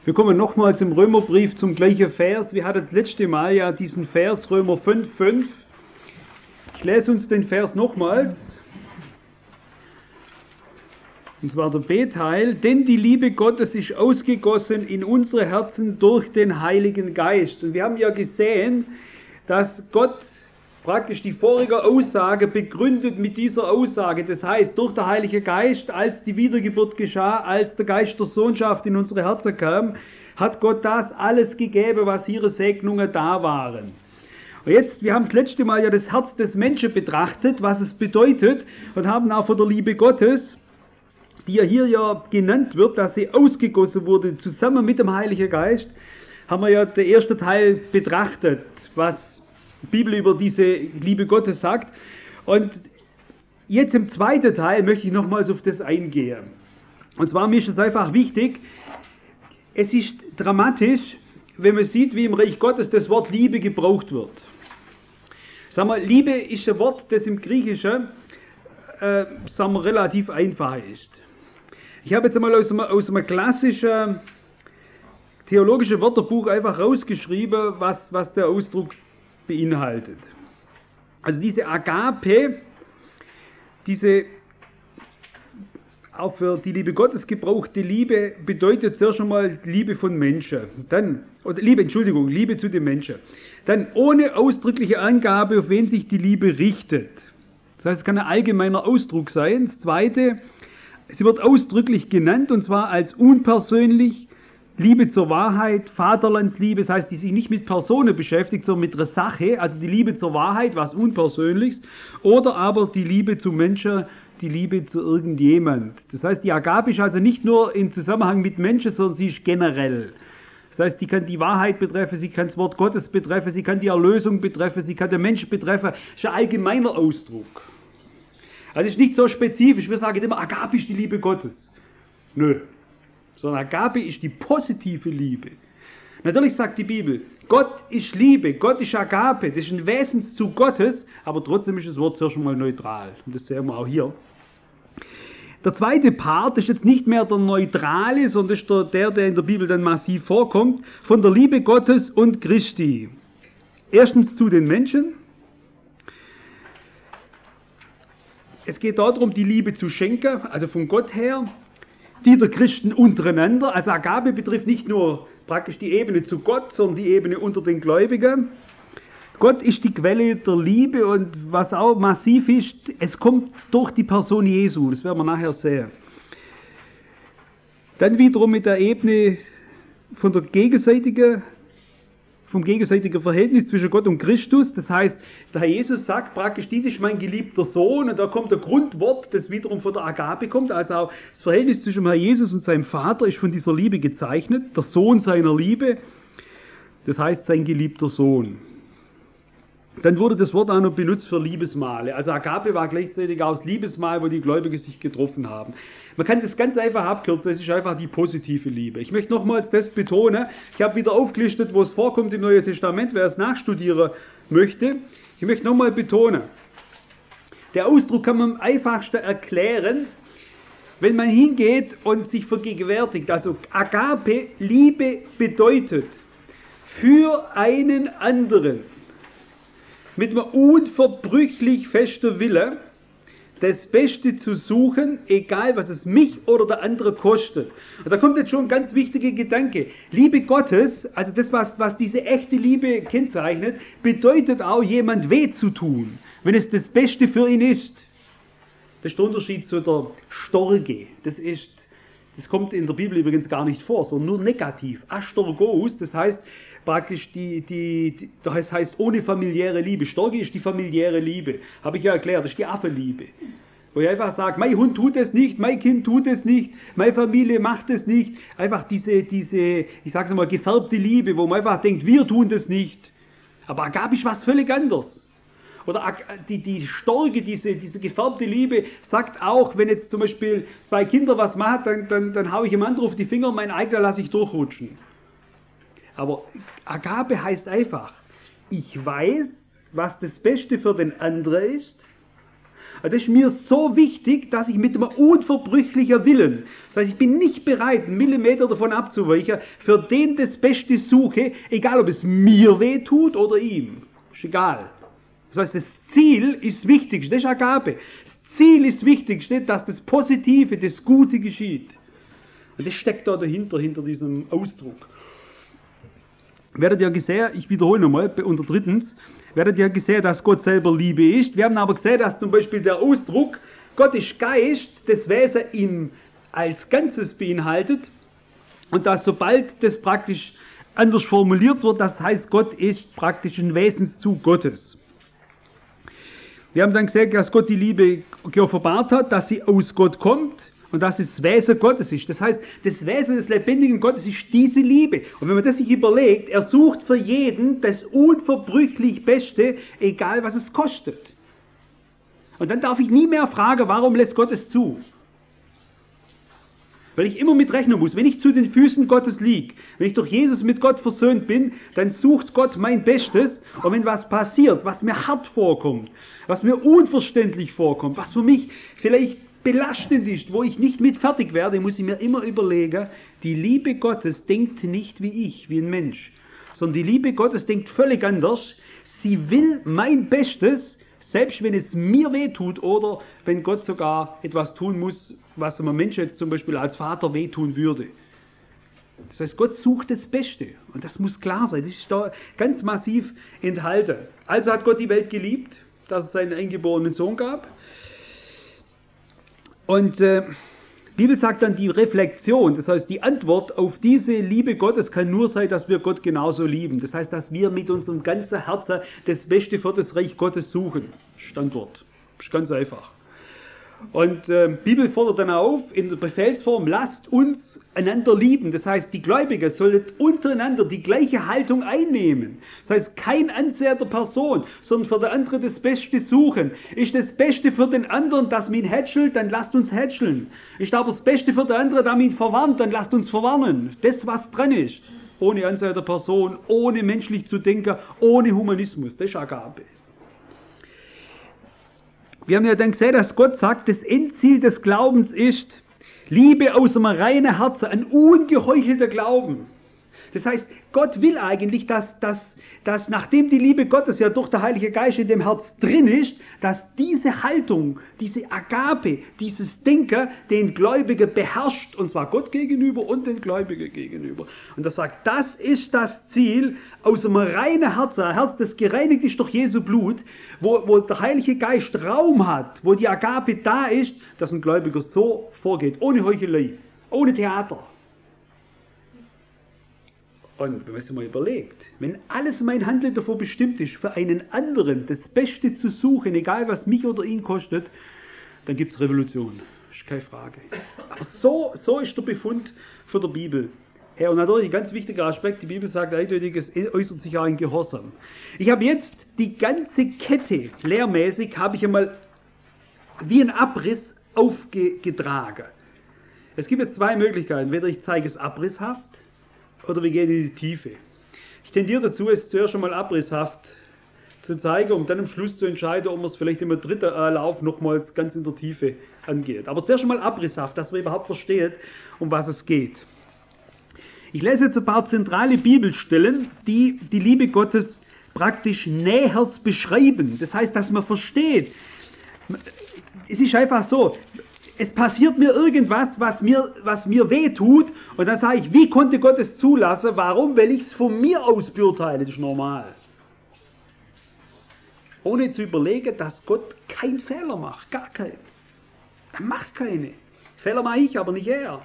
Wir kommen nochmal zum Römerbrief, zum gleichen Vers. Wir hatten das letzte Mal ja diesen Vers Römer 5,5. Ich lese uns den Vers nochmals. Und zwar der B-Teil. Denn die Liebe Gottes ist ausgegossen in unsere Herzen durch den Heiligen Geist. Und wir haben ja gesehen, dass Gott praktisch die vorige Aussage begründet mit dieser Aussage. Das heißt, durch den Heiligen Geist, als die Wiedergeburt geschah, als der Geist der Sohnschaft in unsere Herzen kam, hat Gott das alles gegeben, was ihre Segnungen da waren. Und jetzt, wir haben das letzte Mal ja das Herz des Menschen betrachtet, was es bedeutet, und haben auch von der Liebe Gottes, die ja hier ja genannt wird, dass sie ausgegossen wurde, zusammen mit dem Heiligen Geist, haben wir ja den ersten Teil betrachtet, was die Bibel über diese Liebe Gottes sagt. Und jetzt im zweiten Teil möchte ich nochmals auf das eingehen. Und zwar mir ist es einfach wichtig, es ist dramatisch, wenn man sieht, wie im Reich Gottes das Wort Liebe gebraucht wird. Sag mal, Liebe ist ein Wort, das im Griechischen sagen wir, relativ einfach ist. Ich habe jetzt einmal aus einem klassischen theologischen Wörterbuch einfach rausgeschrieben, was der Ausdruck beinhaltet. Also diese Agape, diese auch für die Liebe Gottes gebrauchte Liebe, bedeutet zuerst einmal Liebe von Menschen. Liebe zu den Menschen. Dann ohne ausdrückliche Angabe, auf wen sich die Liebe richtet. Das heißt, es kann ein allgemeiner Ausdruck sein. Das Zweite, sie wird ausdrücklich genannt, und zwar als unpersönlich, Liebe zur Wahrheit, Vaterlandsliebe, das heißt, die sich nicht mit Personen beschäftigt, sondern mit einer Sache, also die Liebe zur Wahrheit, was Unpersönliches, oder aber die Liebe zu Menschen, die Liebe zu irgendjemand. Das heißt, die Agape ist also nicht nur im Zusammenhang mit Menschen, sondern sie ist generell. Das heißt, sie kann die Wahrheit betreffen, sie kann das Wort Gottes betreffen, sie kann die Erlösung betreffen, sie kann den Menschen betreffen. Das ist ein allgemeiner Ausdruck. Also es ist nicht so spezifisch, wir sagen immer, Agape ist die Liebe Gottes. Nö. Sondern Agape ist die positive Liebe. Natürlich sagt die Bibel, Gott ist Liebe, Gott ist Agape, das ist ein Wesenszug Gottes, aber trotzdem ist das Wort zuerst mal neutral. Und das sehen wir auch hier. Der zweite Part ist jetzt nicht mehr der neutrale, sondern ist der in der Bibel dann massiv vorkommt, von der Liebe Gottes und Christi. Erstens zu den Menschen. Es geht darum, die Liebe zu schenken, also von Gott her, die der Christen untereinander. Also Agape betrifft nicht nur praktisch die Ebene zu Gott, sondern die Ebene unter den Gläubigen. Gott ist die Quelle der Liebe, und was auch massiv ist, es kommt durch die Person Jesu, das werden wir nachher sehen. Dann wiederum mit der Ebene vom gegenseitigen Verhältnis zwischen Gott und Christus. Das heißt, der Herr Jesus sagt praktisch, dies ist mein geliebter Sohn, und da kommt der Grundwort, das wiederum von der Agape kommt. Also auch das Verhältnis zwischen dem Herr Jesus und seinem Vater ist von dieser Liebe gezeichnet, der Sohn seiner Liebe, das heißt sein geliebter Sohn. Dann wurde das Wort auch noch benutzt für Liebesmahle. Also Agape war gleichzeitig auch das Liebesmahl, wo die Gläubigen sich getroffen haben. Man kann das ganz einfach abkürzen, es ist einfach die positive Liebe. Ich möchte nochmals das betonen. Ich habe wieder aufgelistet, wo es vorkommt im Neuen Testament, wer es nachstudieren möchte. Ich möchte nochmal betonen, der Ausdruck kann man am einfachsten erklären, wenn man hingeht und sich vergegenwärtigt. Also Agape, Liebe bedeutet für einen anderen, mit einem unverbrüchlich festen Willen, das Beste zu suchen, egal was es mich oder der andere kostet. Und da kommt jetzt schon ein ganz wichtiger Gedanke. Liebe Gottes, also das, was diese echte Liebe kennzeichnet, bedeutet auch, jemand weh zu tun, wenn es das Beste für ihn ist. Das ist der Unterschied zu der Storge. Das kommt in der Bibel übrigens gar nicht vor, sondern nur negativ. Astorgos, das heißt praktisch das heißt ohne familiäre Liebe. Storge ist die familiäre Liebe. Habe ich ja erklärt, das ist die Affenliebe. Wo ich einfach sage, mein Hund tut es nicht, mein Kind tut es nicht, meine Familie macht es nicht. Einfach diese, ich sage es mal, gefärbte Liebe, wo man einfach denkt, wir tun das nicht. Aber Agape ist was völlig anderes. Oder die Storge, diese gefärbte Liebe, sagt auch, wenn jetzt zum Beispiel zwei Kinder was machen, dann haue ich dem anderen auf die Finger und mein eigener lasse ich durchrutschen. Aber Agape heißt einfach, ich weiß, was das Beste für den anderen ist, Das ist mir so wichtig, dass ich mit einem unverbrüchlichen Willen, das heißt, ich bin nicht bereit, einen Millimeter davon abzuweichen, für den das Beste suche, egal ob es mir weh tut oder ihm. Ist egal. Das heißt, das Ziel ist wichtig, das ist Agape. Das Ziel ist wichtig, dass das Positive, das Gute geschieht. Und das steckt da dahinter, hinter diesem Ausdruck. Werdet ihr gesehen, ich wiederhole nochmal, unter drittens, werdet ihr gesehen, dass Gott selber Liebe ist. Wir haben aber gesehen, dass zum Beispiel der Ausdruck, Gott ist Geist, das Wesen ihm als Ganzes beinhaltet. Und dass sobald das praktisch anders formuliert wird, das heißt, Gott ist praktisch ein Wesenszug Gottes. Wir haben dann gesehen, dass Gott die Liebe geoffenbart hat, dass sie aus Gott kommt. Und dass es das Wesen Gottes ist. Das heißt, das Wesen des lebendigen Gottes ist diese Liebe. Und wenn man das sich überlegt, er sucht für jeden das unverbrüchlich Beste, egal was es kostet. Und dann darf ich nie mehr fragen, warum lässt Gott es zu? Weil ich immer mit rechnen muss, wenn ich zu den Füßen Gottes liege, wenn ich durch Jesus mit Gott versöhnt bin, dann sucht Gott mein Bestes. Und wenn was passiert, was mir hart vorkommt, was mir unverständlich vorkommt, was für mich vielleicht belastend ist, wo ich nicht mit fertig werde, muss ich mir immer überlegen, die Liebe Gottes denkt nicht wie ich, wie ein Mensch, sondern die Liebe Gottes denkt völlig anders. Sie will mein Bestes, selbst wenn es mir wehtut oder wenn Gott sogar etwas tun muss, was einem Menschen jetzt zum Beispiel als Vater wehtun würde. Das heißt, Gott sucht das Beste und das muss klar sein, das ist da ganz massiv enthalten. Also hat Gott die Welt geliebt, dass es seinen eingeborenen Sohn gab. Und die Bibel sagt dann, die Reflexion, das heißt die Antwort auf diese Liebe Gottes kann nur sein, dass wir Gott genauso lieben. Das heißt, dass wir mit unserem ganzen Herzen das Beste für das Reich Gottes suchen. Standort. Das ist ganz einfach. Und die Bibel fordert dann auf, in der Befehlsform, lasst uns einander lieben. Das heißt, die Gläubigen sollen untereinander die gleiche Haltung einnehmen. Das heißt, kein Ansehen der Person, sondern für den anderen das Beste suchen. Ist das Beste für den anderen, dass man ihn hätschelt, dann lasst uns hätscheln. Ist aber das Beste für den anderen, dass man ihn verwarnt, dann lasst uns verwarnen. Das, was dran ist. Ohne Ansehen der Person, ohne menschlich zu denken, ohne Humanismus. Das ist Agape. Wir haben ja dann gesehen, dass Gott sagt, das Endziel des Glaubens ist Liebe aus einem reinen Herzen, ein ungeheuchelter Glauben. Das heißt, Gott will eigentlich, dass nachdem die Liebe Gottes ja durch den Heiligen Geist in dem Herz drin ist, dass diese Haltung, diese Agape, dieses Denken den Gläubigen beherrscht, und zwar Gott gegenüber und den Gläubigen gegenüber. Und er sagt, das ist das Ziel aus einem reinen Herzen, ein Herz, das gereinigt ist durch Jesu Blut, wo der Heilige Geist Raum hat, wo die Agape da ist, dass ein Gläubiger so vorgeht, ohne Heuchelei, ohne Theater. Und wenn man sich mal überlegt, wenn alles mein Handeln davor bestimmt ist, für einen anderen das Beste zu suchen, egal was mich oder ihn kostet, dann gibt es Revolution. Das ist keine Frage. Aber so ist der Befund von der Bibel. Ja, und natürlich ein ganz wichtiger Aspekt, die Bibel sagt eindeutig, es äußert sich auch in Gehorsam. Ich habe jetzt die ganze Kette, lehrmäßig, habe ich einmal wie ein Abriss aufgetragen. Es gibt jetzt zwei Möglichkeiten. Entweder ich zeige es abrisshaft, oder wir gehen in die Tiefe. Ich tendiere dazu, es zuerst einmal abrisshaft zu zeigen, um dann am Schluss zu entscheiden, ob man es vielleicht im dritten Lauf nochmals ganz in der Tiefe angeht. Aber zuerst einmal abrisshaft, dass man überhaupt versteht, um was es geht. Ich lese jetzt ein paar zentrale Bibelstellen, die die Liebe Gottes praktisch näher beschreiben. Das heißt, dass man versteht. Es ist einfach so, es passiert mir irgendwas, was mir weh tut, und dann sage ich, wie konnte Gott es zulassen? Warum? Weil ich es von mir aus beurteile, das ist normal. Ohne zu überlegen, dass Gott keinen Fehler macht, gar keinen. Er macht keine. Fehler mache ich, aber nicht er.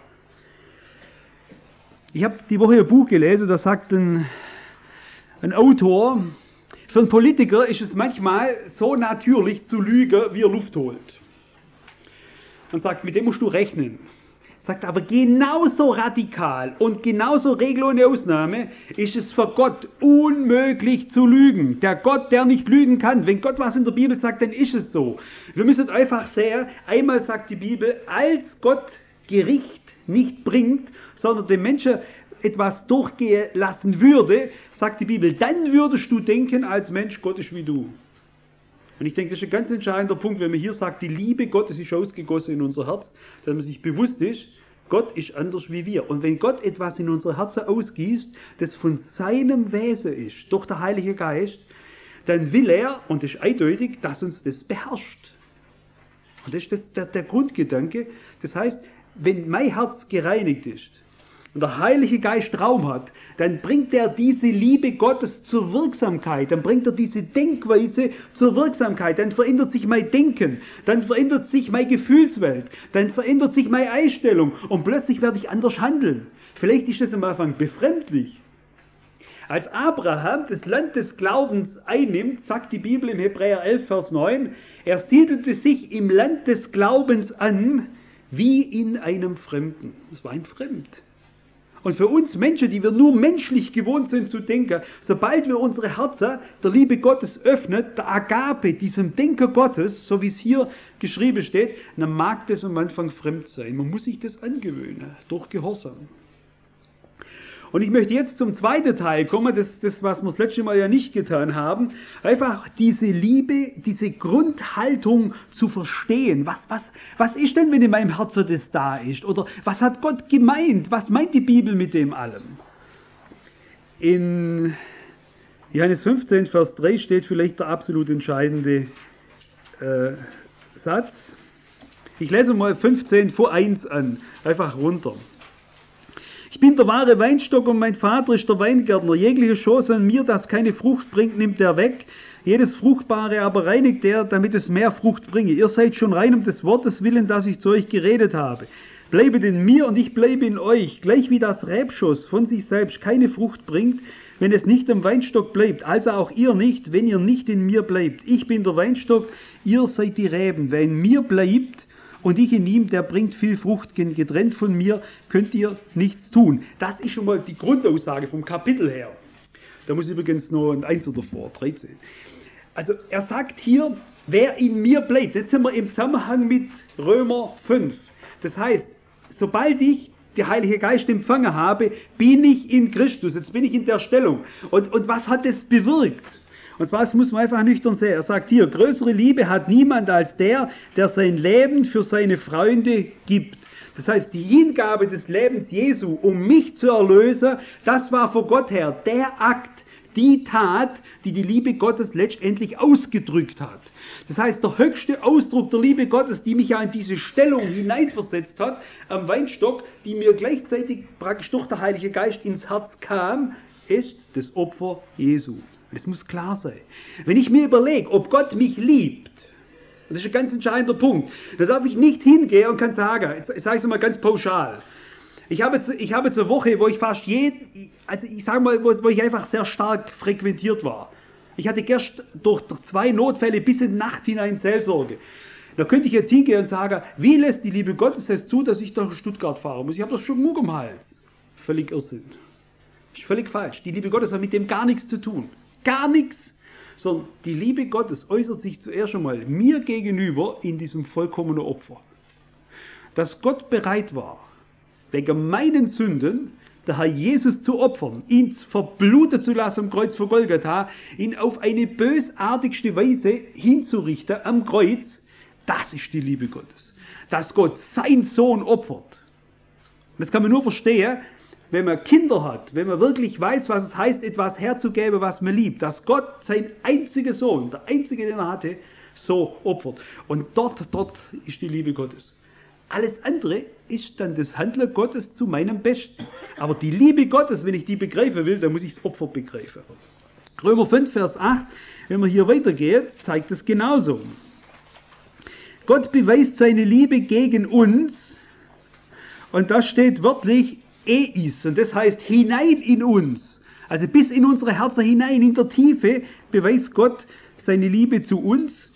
Ich habe die Woche ein Buch gelesen, da sagt ein Autor, für einen Politiker ist es manchmal so natürlich zu lügen, wie er Luft holt. Und sagt, mit dem musst du rechnen. Sagt aber genauso radikal und genauso Regel ohne Ausnahme ist es für Gott unmöglich zu lügen. Der Gott, der nicht lügen kann. Wenn Gott was in der Bibel sagt, dann ist es so. Wir müssen einfach sehen, einmal sagt die Bibel, als Gott Gericht nicht bringt, sondern dem Menschen etwas durchgehen lassen würde, sagt die Bibel, dann würdest du denken als Mensch, Gott ist wie du. Und ich denke, das ist ein ganz entscheidender Punkt, wenn man hier sagt, die Liebe Gottes ist ausgegossen in unser Herz, dass man sich bewusst ist, Gott ist anders wie wir. Und wenn Gott etwas in unser Herzen ausgießt, das von seinem Wesen ist, durch den Heiligen Geist, dann will er, und das ist eindeutig, dass uns das beherrscht. Und das ist der Grundgedanke. Das heißt, wenn mein Herz gereinigt ist und der Heilige Geist Raum hat, dann bringt er diese Liebe Gottes zur Wirksamkeit, dann bringt er diese Denkweise zur Wirksamkeit, dann verändert sich mein Denken, dann verändert sich meine Gefühlswelt, dann verändert sich meine Einstellung und plötzlich werde ich anders handeln. Vielleicht ist das am Anfang befremdlich. Als Abraham das Land des Glaubens einnimmt, sagt die Bibel im Hebräer 11, Vers 9, er siedelte sich im Land des Glaubens an, wie in einem Fremden. Das war ein Fremd. Und für uns Menschen, die wir nur menschlich gewohnt sind zu denken, sobald wir unsere Herzen der Liebe Gottes öffnen, der Agape, diesem Denken Gottes, so wie es hier geschrieben steht, dann mag das am Anfang fremd sein. Man muss sich das angewöhnen, durch Gehorsam. Und ich möchte jetzt zum zweiten Teil kommen, das was wir das letzte Mal ja nicht getan haben, einfach diese Liebe, diese Grundhaltung zu verstehen. Was ist denn, wenn in meinem Herzen das da ist? Oder was hat Gott gemeint? Was meint die Bibel mit dem allem? In Johannes 15, Vers 3 steht vielleicht der absolut entscheidende Satz. Ich lese mal 15 vor 1 an, einfach runter. Ich bin der wahre Weinstock und mein Vater ist der Weingärtner. Jegliche Schoß an mir, das keine Frucht bringt, nimmt er weg. Jedes Fruchtbare aber reinigt er, damit es mehr Frucht bringe. Ihr seid schon rein um des Wortes willen, das ich zu euch geredet habe. Bleibet in mir und ich bleibe in euch. Gleich wie das Rebschoss von sich selbst keine Frucht bringt, wenn es nicht am Weinstock bleibt. Also auch ihr nicht, wenn ihr nicht in mir bleibt. Ich bin der Weinstock, ihr seid die Reben. Wer in mir bleibt, und ich in ihm, der bringt viel Frucht, getrennt von mir könnt ihr nichts tun. Das ist schon mal die Grundaussage vom Kapitel her. Da muss übrigens noch ein 1 davor, 13. Also er sagt hier, wer in mir bleibt. Jetzt sind wir im Zusammenhang mit Römer 5. Das heißt, sobald ich den Heiligen Geist empfangen habe, bin ich in Christus. Jetzt bin ich in der Stellung. Und was hat das bewirkt? Und zwar, das muss man einfach nüchtern sehen. Er sagt hier, größere Liebe hat niemand als der sein Leben für seine Freunde gibt. Das heißt, die Hingabe des Lebens Jesu, um mich zu erlösen, das war vor Gott her der Akt, die Tat, die die Liebe Gottes letztendlich ausgedrückt hat. Das heißt, der höchste Ausdruck der Liebe Gottes, die mich ja in diese Stellung hineinversetzt hat, am Weinstock, die mir gleichzeitig praktisch durch den Heiligen Geist ins Herz kam, ist das Opfer Jesu. Das muss klar sein. Wenn ich mir überlege, ob Gott mich liebt, das ist ein ganz entscheidender Punkt, dann darf ich nicht hingehen und kann sagen, ich sage es mal ganz pauschal, ich habe jetzt eine Woche, wo ich fast wo ich einfach sehr stark frequentiert war. Ich hatte gestern durch 2 Notfälle bis in die Nacht hinein Seelsorge. Da könnte ich jetzt hingehen und sagen, wie lässt die Liebe Gottes es zu, dass ich nach Stuttgart fahren muss? Ich habe doch schon genug am Hals. Völlig Irrsinn. Das ist völlig falsch. Die Liebe Gottes hat mit dem gar nichts zu tun. Gar nichts, sondern die Liebe Gottes äußert sich zuerst einmal mir gegenüber in diesem vollkommenen Opfer. Dass Gott bereit war, wegen meinen Sünden, der Herr Jesus zu opfern, ihn verbluten zu lassen am Kreuz von Golgatha, ihn auf eine bösartigste Weise hinzurichten am Kreuz, das ist die Liebe Gottes. Dass Gott seinen Sohn opfert. Das kann man nur verstehen, wenn man Kinder hat, wenn man wirklich weiß, was es heißt, etwas herzugeben, was man liebt, dass Gott seinen einzigen Sohn, der einzige, den er hatte, so opfert. Und dort ist die Liebe Gottes. Alles andere ist dann das Handeln Gottes zu meinem Besten. Aber die Liebe Gottes, wenn ich die begreifen will, dann muss ich das Opfer begreifen. Römer 5, Vers 8, wenn man hier weitergeht, zeigt es genauso. Gott beweist seine Liebe gegen uns, und da steht wörtlich, eis, und das heißt hinein in uns, also bis in unsere Herzen hinein, in der Tiefe, beweist Gott seine Liebe zu uns,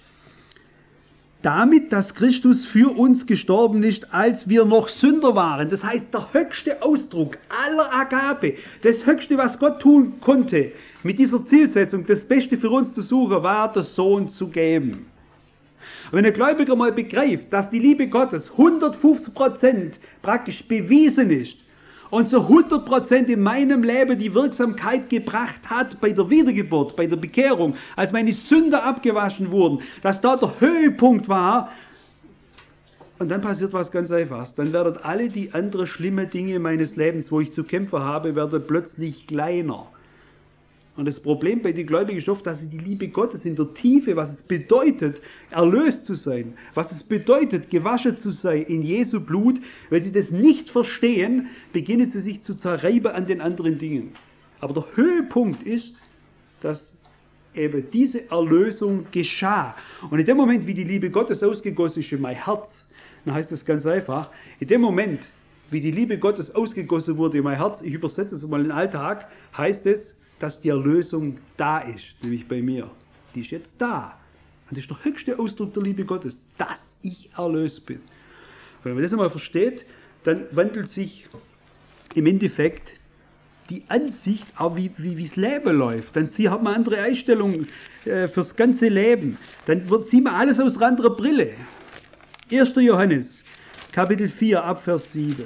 damit, dass Christus für uns gestorben ist, als wir noch Sünder waren. Das heißt, der höchste Ausdruck aller Agape, das höchste, was Gott tun konnte, mit dieser Zielsetzung, das Beste für uns zu suchen, war, den Sohn zu geben. Und wenn ein Gläubiger mal begreift, dass die Liebe Gottes 150% praktisch bewiesen ist, und so 100% in meinem Leben die Wirksamkeit gebracht hat bei der Wiedergeburt, bei der Bekehrung, als meine Sünder abgewaschen wurden, dass da der Höhepunkt war. Und dann passiert was ganz Einfaches. Dann werden alle die anderen schlimmen Dinge meines Lebens, wo ich zu kämpfen habe, werden plötzlich kleiner. Und das Problem bei den Gläubigen ist oft, dass sie die Liebe Gottes in der Tiefe, was es bedeutet, erlöst zu sein, was es bedeutet, gewaschen zu sein in Jesu Blut, wenn sie das nicht verstehen, beginnen sie sich zu zerreiben an den anderen Dingen. Aber der Höhepunkt ist, dass eben diese Erlösung geschah. Und in dem Moment, wie die Liebe Gottes ausgegossen ist in mein Herz, dann heißt das ganz einfach, in dem Moment, wie die Liebe Gottes ausgegossen wurde in mein Herz, ich übersetze es mal in den Alltag, heißt es, dass die Erlösung da ist, nämlich bei mir. Die ist jetzt da. Und das ist der höchste Ausdruck der Liebe Gottes, dass ich erlöst bin. Und wenn man das einmal versteht, dann wandelt sich im Endeffekt die Ansicht, auch wie das Leben läuft. Dann hat man andere Einstellungen fürs ganze Leben. Dann sieht man alles aus einer anderen Brille. 1. Johannes, Kapitel 4, Abvers 7.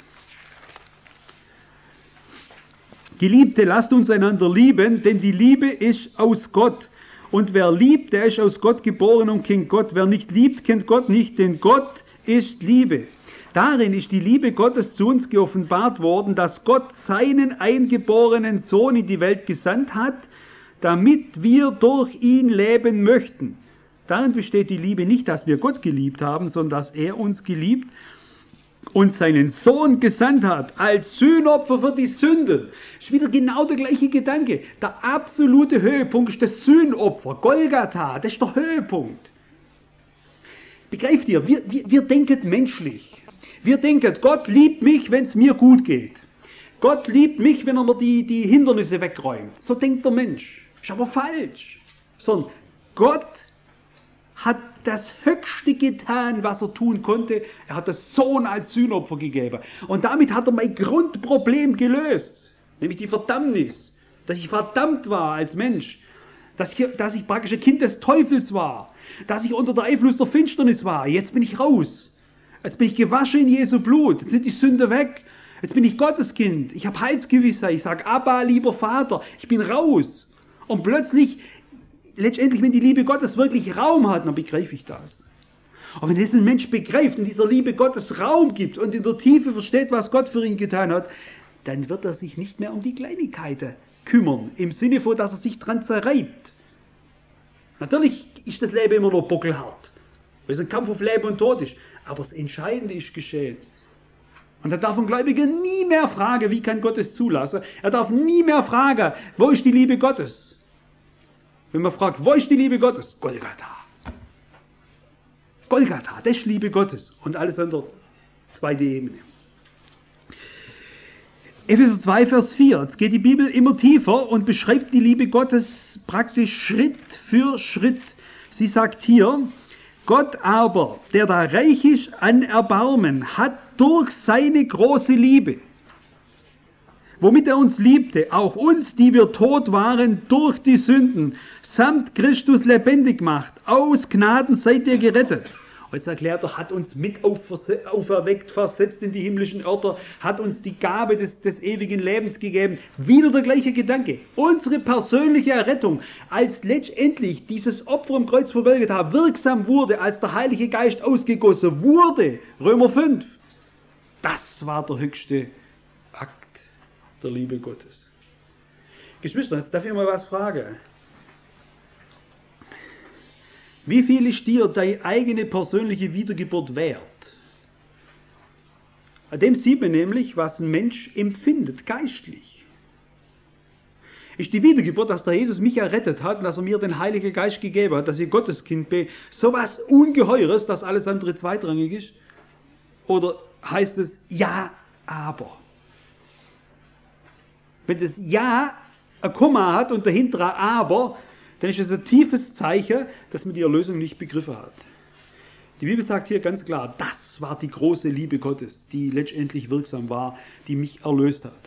Geliebte, lasst uns einander lieben, denn die Liebe ist aus Gott. Und wer liebt, der ist aus Gott geboren und kennt Gott. Wer nicht liebt, kennt Gott nicht, denn Gott ist Liebe. Darin ist die Liebe Gottes zu uns geoffenbart worden, dass Gott seinen eingeborenen Sohn in die Welt gesandt hat, damit wir durch ihn leben möchten. Darin besteht die Liebe nicht, dass wir Gott geliebt haben, sondern dass er uns geliebt und seinen Sohn gesandt hat, als Sühnopfer für die Sünden. Ist wieder genau der gleiche Gedanke. Der absolute Höhepunkt ist das Sühnopfer, Golgatha, das ist der Höhepunkt. Begreift ihr, wir denken menschlich. Wir denken, Gott liebt mich, wenn es mir gut geht. Gott liebt mich, wenn er mir die Hindernisse wegräumt. So denkt der Mensch. Ist aber falsch. Sondern Gott hat das Höchste getan, was er tun konnte. Er hat das Sohn als Sühnopfer gegeben. Und damit hat er mein Grundproblem gelöst. Nämlich die Verdammnis. Dass ich verdammt war als Mensch. Dass ich praktisch ein Kind des Teufels war. Dass ich unter der Einfluss der Finsternis war. Jetzt bin ich raus. Jetzt bin ich gewaschen in Jesu Blut. Jetzt sind die Sünder weg. Jetzt bin ich Gotteskind. Ich habe Heilsgewissheit. Ich sage, Abba, lieber Vater. Ich bin raus. Und plötzlich, letztendlich, wenn die Liebe Gottes wirklich Raum hat, dann begreife ich das. Und wenn das ein Mensch begreift und dieser Liebe Gottes Raum gibt und in der Tiefe versteht, was Gott für ihn getan hat, dann wird er sich nicht mehr um die Kleinigkeiten kümmern. Im Sinne von, dass er sich dran zerreibt. Natürlich ist das Leben immer noch bockelhart. Weil es ein Kampf auf Leben und Tod ist. Aber das Entscheidende ist geschehen. Und da darf ein Gläubiger nie mehr fragen, wie kann Gott es zulassen. Er darf nie mehr fragen, wo ist die Liebe Gottes? Wenn man fragt, wo ist die Liebe Gottes? Golgatha. Golgatha, das ist Liebe Gottes. Und alles andere, zweite Ebene. Epheser 2, Vers 4. Jetzt geht die Bibel immer tiefer und beschreibt die Liebe Gottes praktisch Schritt für Schritt. Sie sagt hier, Gott aber, der da reich ist an Erbarmen, hat durch seine große Liebe, womit er uns liebte, auch uns, die wir tot waren durch die Sünden, samt Christus lebendig macht. Aus Gnaden seid ihr gerettet. Und jetzt erklärt er, hat uns mit auferweckt, versetzt in die himmlischen Örter, hat uns die Gabe des ewigen Lebens gegeben. Wieder der gleiche Gedanke. Unsere persönliche Errettung, als letztendlich dieses Opfer am Kreuz von Golgatha wirksam wurde, als der Heilige Geist ausgegossen wurde, Römer 5, das war der höchste Akt der Liebe Gottes. Geschwister, jetzt darf ich mal was fragen. Wie viel ist dir deine eigene persönliche Wiedergeburt wert? An dem sieht man nämlich, was ein Mensch empfindet, geistlich. Ist die Wiedergeburt, dass der Jesus mich errettet hat und dass er mir den Heiligen Geist gegeben hat, dass ich Gotteskind bin, so was Ungeheures, dass alles andere zweitrangig ist? Oder heißt es ja, aber? Wenn das Ja ein Komma hat und dahinter ein Aber, dann ist es ein tiefes Zeichen, dass man die Erlösung nicht begriffen hat. Die Bibel sagt hier ganz klar, das war die große Liebe Gottes, die letztendlich wirksam war, die mich erlöst hat.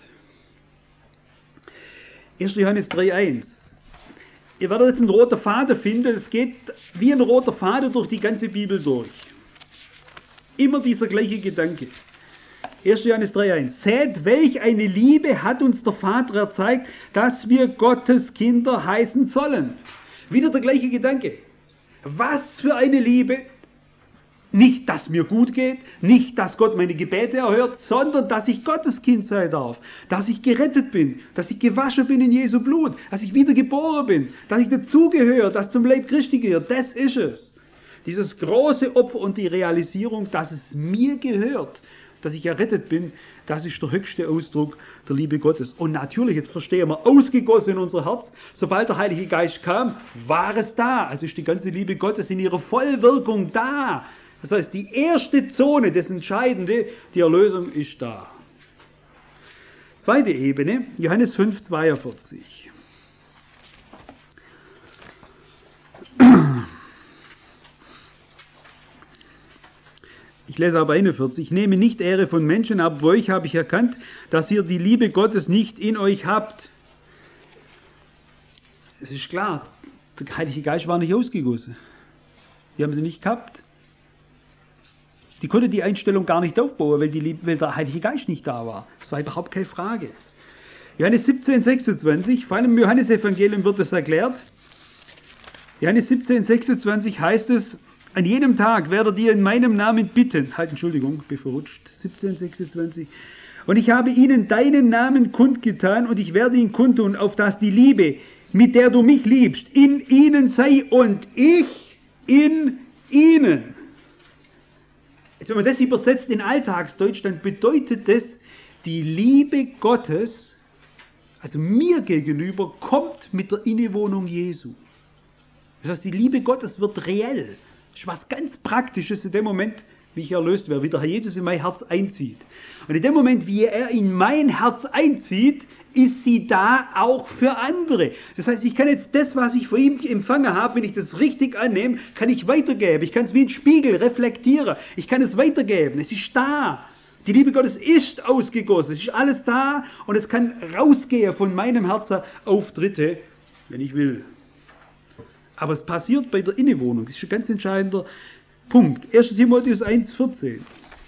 1. Johannes 3,1. Ihr werdet jetzt einen roten Faden finden, es geht wie ein roter Faden durch die ganze Bibel durch. Immer dieser gleiche Gedanke. 1. Johannes 3,1. Seht, welch eine Liebe hat uns der Vater erzeigt, dass wir Gottes Kinder heißen sollen. Wieder der gleiche Gedanke. Was für eine Liebe! Nicht, dass mir gut geht, nicht, dass Gott meine Gebete erhört, sondern, dass ich Gottes Kind sein darf, dass ich gerettet bin, dass ich gewaschen bin in Jesu Blut, dass ich wiedergeboren bin, dass ich dazugehöre, dass zum Leib Christi gehört. Das ist es. Dieses große Opfer und die Realisierung, dass es mir gehört, dass ich errettet bin, das ist der höchste Ausdruck der Liebe Gottes. Und natürlich, jetzt verstehen wir, ausgegossen in unser Herz, sobald der Heilige Geist kam, war es da. Also ist die ganze Liebe Gottes in ihrer Vollwirkung da. Das heißt, die erste Zone, das Entscheidende, die Erlösung ist da. Zweite Ebene, Johannes 5,42. Ich lese aber 41. Ich nehme nicht Ehre von Menschen, aber bei euch habe ich erkannt, dass ihr die Liebe Gottes nicht in euch habt. Es ist klar, der Heilige Geist war nicht ausgegossen. Die haben sie nicht gehabt. Die konnte die Einstellung gar nicht aufbauen, weil der Heilige Geist nicht da war. Das war überhaupt keine Frage. Johannes 17,26, vor allem im Johannesevangelium wird das erklärt. Johannes 17,26 heißt es, an jedem Tag werdet ihr in meinem Namen bitten. Beverrutscht. 17,26. Und ich habe ihnen deinen Namen kundgetan und ich werde ihn kundtun, auf dass die Liebe, mit der du mich liebst, in ihnen sei und ich in ihnen. Jetzt, wenn man das übersetzt in Alltagsdeutsch, dann bedeutet das, die Liebe Gottes, also mir gegenüber, kommt mit der Innewohnung Jesu. Das heißt, die Liebe Gottes wird reell. Das ist was ganz Praktisches in dem Moment, wie ich erlöst werde, wie der Herr Jesus in mein Herz einzieht. Und in dem Moment, wie er in mein Herz einzieht, ist sie da auch für andere. Das heißt, ich kann jetzt das, was ich von ihm empfangen habe, wenn ich das richtig annehme, kann ich weitergeben. Ich kann es wie ein Spiegel reflektieren. Ich kann es weitergeben. Es ist da. Die Liebe Gottes ist ausgegossen. Es ist alles da und es kann rausgehen von meinem Herzen auf Dritte, wenn ich will. Aber es passiert bei der Innewohnung. Das ist ein ganz entscheidender Punkt. 1. Timotheus 1,14.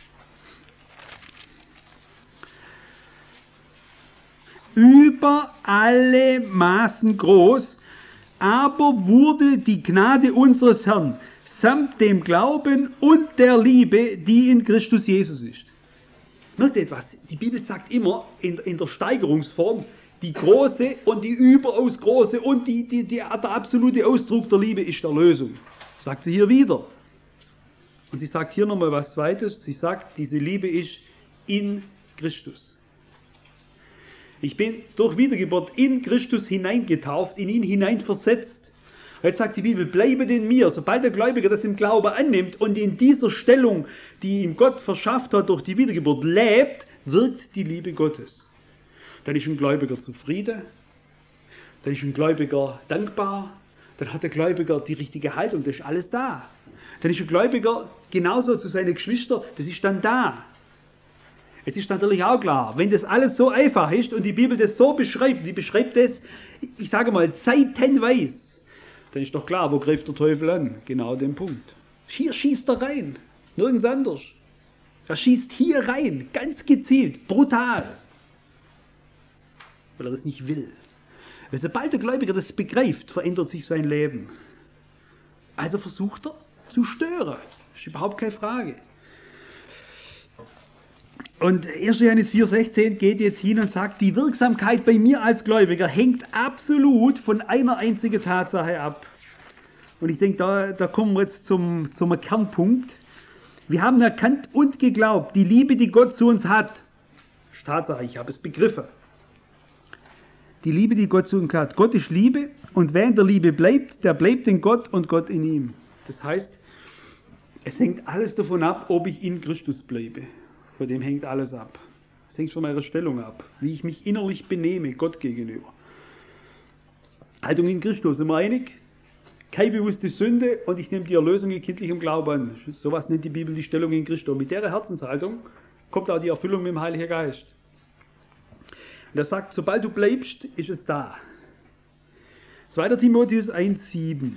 Über alle Maßen groß, aber wurde die Gnade unseres Herrn samt dem Glauben und der Liebe, die in Christus Jesus ist. Merkt ihr etwas? Die Bibel sagt immer in der Steigerungsform, die große und die überaus große und der absolute Ausdruck der Liebe ist Erlösung. Sagt sie hier wieder. Und sie sagt hier nochmal was Zweites. Sie sagt, diese Liebe ist in Christus. Ich bin durch Wiedergeburt in Christus hineingetauft, in ihn hineinversetzt. Jetzt sagt die Bibel, bleibet in mir. Sobald der Gläubige das im Glauben annimmt und in dieser Stellung, die ihm Gott verschafft hat durch die Wiedergeburt, lebt, wirkt die Liebe Gottes. Dann ist ein Gläubiger zufrieden, dann ist ein Gläubiger dankbar, dann hat der Gläubiger die richtige Haltung, das ist alles da. Dann ist ein Gläubiger genauso zu seinen Geschwistern, das ist dann da. Es ist natürlich auch klar, wenn das alles so einfach ist und die Bibel das so beschreibt, die beschreibt das, ich sage mal, zeitenweise, dann ist doch klar, wo greift der Teufel an? Genau den Punkt. Hier schießt er rein, nirgends anders. Er schießt hier rein, ganz gezielt, brutal. Weil er das nicht will. Weil sobald der Gläubiger das begreift, verändert sich sein Leben. Also versucht er zu stören. Das ist überhaupt keine Frage. Und 1. Johannes 4,16 geht jetzt hin und sagt, die Wirksamkeit bei mir als Gläubiger hängt absolut von einer einzigen Tatsache ab. Und ich denke, da kommen wir jetzt zum Kernpunkt. Wir haben erkannt und geglaubt, die Liebe, die Gott zu uns hat. Das ist Tatsache, ich habe es begriffen. Die Liebe, die Gott zu uns hat. Gott ist Liebe und wer in der Liebe bleibt, der bleibt in Gott und Gott in ihm. Das heißt, es hängt alles davon ab, ob ich in Christus bleibe. Von dem hängt alles ab. Es hängt von meiner Stellung ab, wie ich mich innerlich benehme, Gott gegenüber. Haltung in Christus, sind wir einig? Keine bewusste Sünde und ich nehme die Erlösung in kindlichem Glauben an. Sowas nennt die Bibel die Stellung in Christus. Mit der Herzenshaltung kommt auch die Erfüllung mit dem Heiligen Geist. Und er sagt, sobald du bleibst, ist es da. 2. Timotheus 1,7.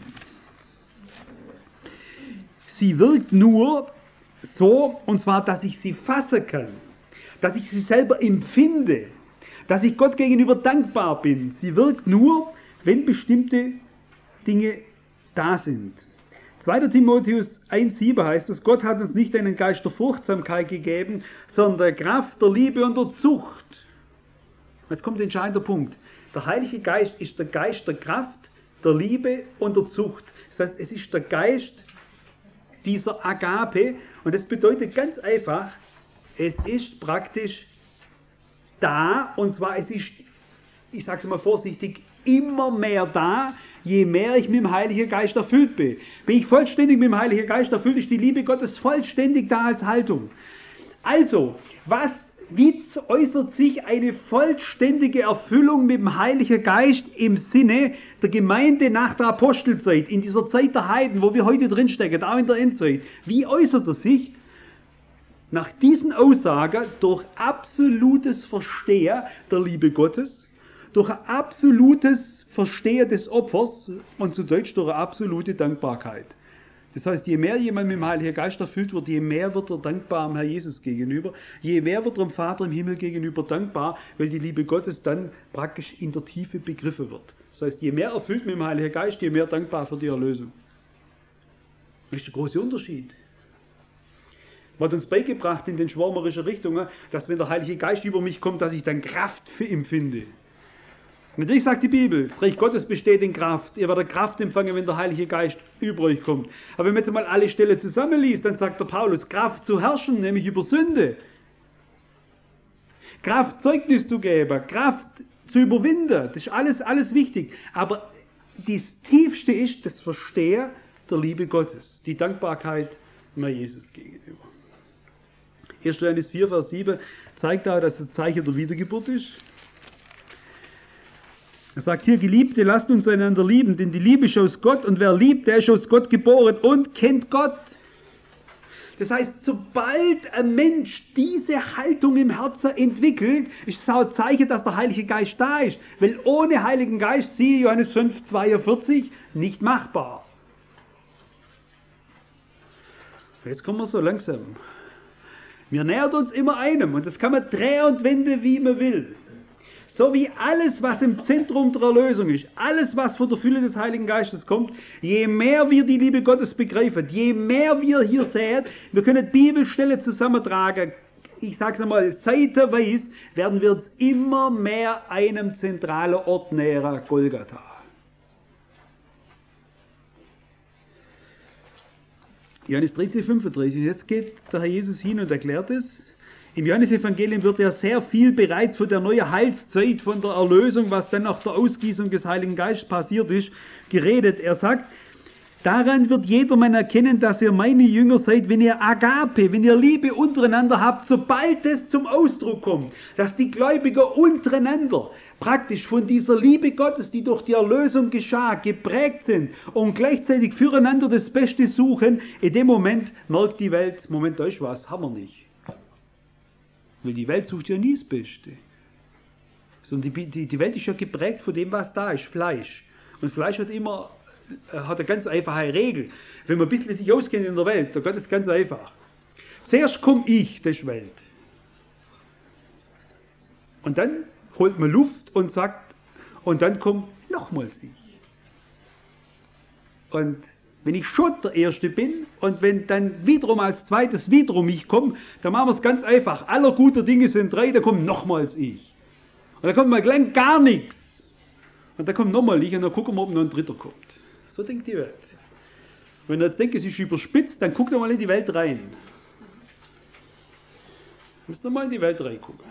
Sie wirkt nur so, und zwar, dass ich sie fassen kann. dass ich sie selber empfinde, dass ich Gott gegenüber dankbar bin. Sie wirkt nur, wenn bestimmte Dinge da sind. 2. Timotheus 1,7 heißt es, Gott hat uns nicht einen Geist der Furchtsamkeit gegeben, sondern der Kraft, der Liebe und der Zucht. Jetzt kommt der entscheidende Punkt. Der Heilige Geist ist der Geist der Kraft, der Liebe und der Zucht. Das heißt, es ist der Geist dieser Agape und das bedeutet ganz einfach, es ist praktisch da und zwar es ist, ich sage es mal vorsichtig, immer mehr da, je mehr ich mit dem Heiligen Geist erfüllt bin. Bin ich vollständig mit dem Heiligen Geist erfüllt, ist die Liebe Gottes vollständig da als Haltung. Also, wie äußert sich eine vollständige Erfüllung mit dem Heiligen Geist im Sinne der Gemeinde nach der Apostelzeit, in dieser Zeit der Heiden, wo wir heute drinstecken, auch in der Endzeit? Wie äußert er sich? Nach diesen Aussagen durch absolutes Verstehen der Liebe Gottes, durch ein absolutes Verstehen des Opfers und zu Deutsch durch eine absolute Dankbarkeit. Das heißt, je mehr jemand mit dem Heiligen Geist erfüllt wird, je mehr wird er dankbar am Herr Jesus gegenüber, je mehr wird er dem Vater im Himmel gegenüber dankbar, weil die Liebe Gottes dann praktisch in der Tiefe begriffen wird. Das heißt, je mehr erfüllt mit dem Heiligen Geist, je mehr dankbar für die Erlösung. Das ist der große Unterschied. Man hat uns beigebracht in den schwärmerischen Richtungen, dass wenn der Heilige Geist über mich kommt, dass ich dann Kraft für ihn finde. Natürlich sagt die Bibel, das Reich Gottes besteht in Kraft. Ihr werdet Kraft empfangen, wenn der Heilige Geist über euch kommt. Aber wenn man jetzt mal alle Stellen zusammenliest, dann sagt der Paulus, Kraft zu herrschen, nämlich über Sünde. Kraft Zeugnis zu geben, Kraft zu überwinden, das ist alles wichtig. Aber das Tiefste ist das Verstehen der Liebe Gottes, die Dankbarkeit Jesus gegenüber. 1. Johannes 4, Vers 7 zeigt da, dass das Zeichen der Wiedergeburt ist. Er sagt hier, Geliebte, lasst uns einander lieben, denn die Liebe ist aus Gott und wer liebt, der ist aus Gott geboren und kennt Gott. Das heißt, sobald ein Mensch diese Haltung im Herzen entwickelt, ist es auch ein Zeichen, dass der Heilige Geist da ist. Weil ohne Heiligen Geist, siehe Johannes 5, 42, nicht machbar. Jetzt kommen wir so langsam. Wir nähern uns immer einem und das kann man drehen und wenden, wie man will. So wie alles, was im Zentrum der Erlösung ist, alles, was von der Fülle des Heiligen Geistes kommt, je mehr wir die Liebe Gottes begreifen, je mehr wir hier sehen, wir können Bibelstellen zusammentragen, ich sage es einmal, zeitweise werden wir uns immer mehr einem zentralen Ort nähern, Golgatha. Johannes 13, 35, jetzt geht der Herr Jesus hin und erklärt es. Im Johannesevangelium wird ja sehr viel bereits von der neuen Heilszeit, von der Erlösung, was dann nach der Ausgießung des Heiligen Geistes passiert ist, geredet. Er sagt, daran wird jedermann erkennen, dass ihr meine Jünger seid, wenn ihr Agape, wenn ihr Liebe untereinander habt, sobald es zum Ausdruck kommt, dass die Gläubigen untereinander praktisch von dieser Liebe Gottes, die durch die Erlösung geschah, geprägt sind und gleichzeitig füreinander das Beste suchen, in dem Moment merkt die Welt, Moment, da ist was, haben wir nicht. Weil die Welt sucht ja nie das Beste. Sondern die Welt ist ja geprägt von dem, was da ist, Fleisch. Und Fleisch hat eine ganz einfache Regel. Wenn man ein bisschen sich auskennt in der Welt, dann geht es ganz einfach. Zuerst komme ich, das ist Welt. Und dann holt man Luft und sagt, und dann kommt nochmals ich. Und wenn ich schon der Erste bin und wenn dann wiederum als Zweites wiederum ich komme, dann machen wir es ganz einfach. Aller guter Dinge sind 3, da kommt nochmals ich. Und dann kommt mal gleich gar nichts. Und dann kommt nochmal ich und dann gucken wir, ob noch ein Dritter kommt. So denkt die Welt. Wenn ihr jetzt denkt, es ist überspitzt, dann guckt ihr mal in die Welt rein. Müsst ihr mal in die Welt reingucken.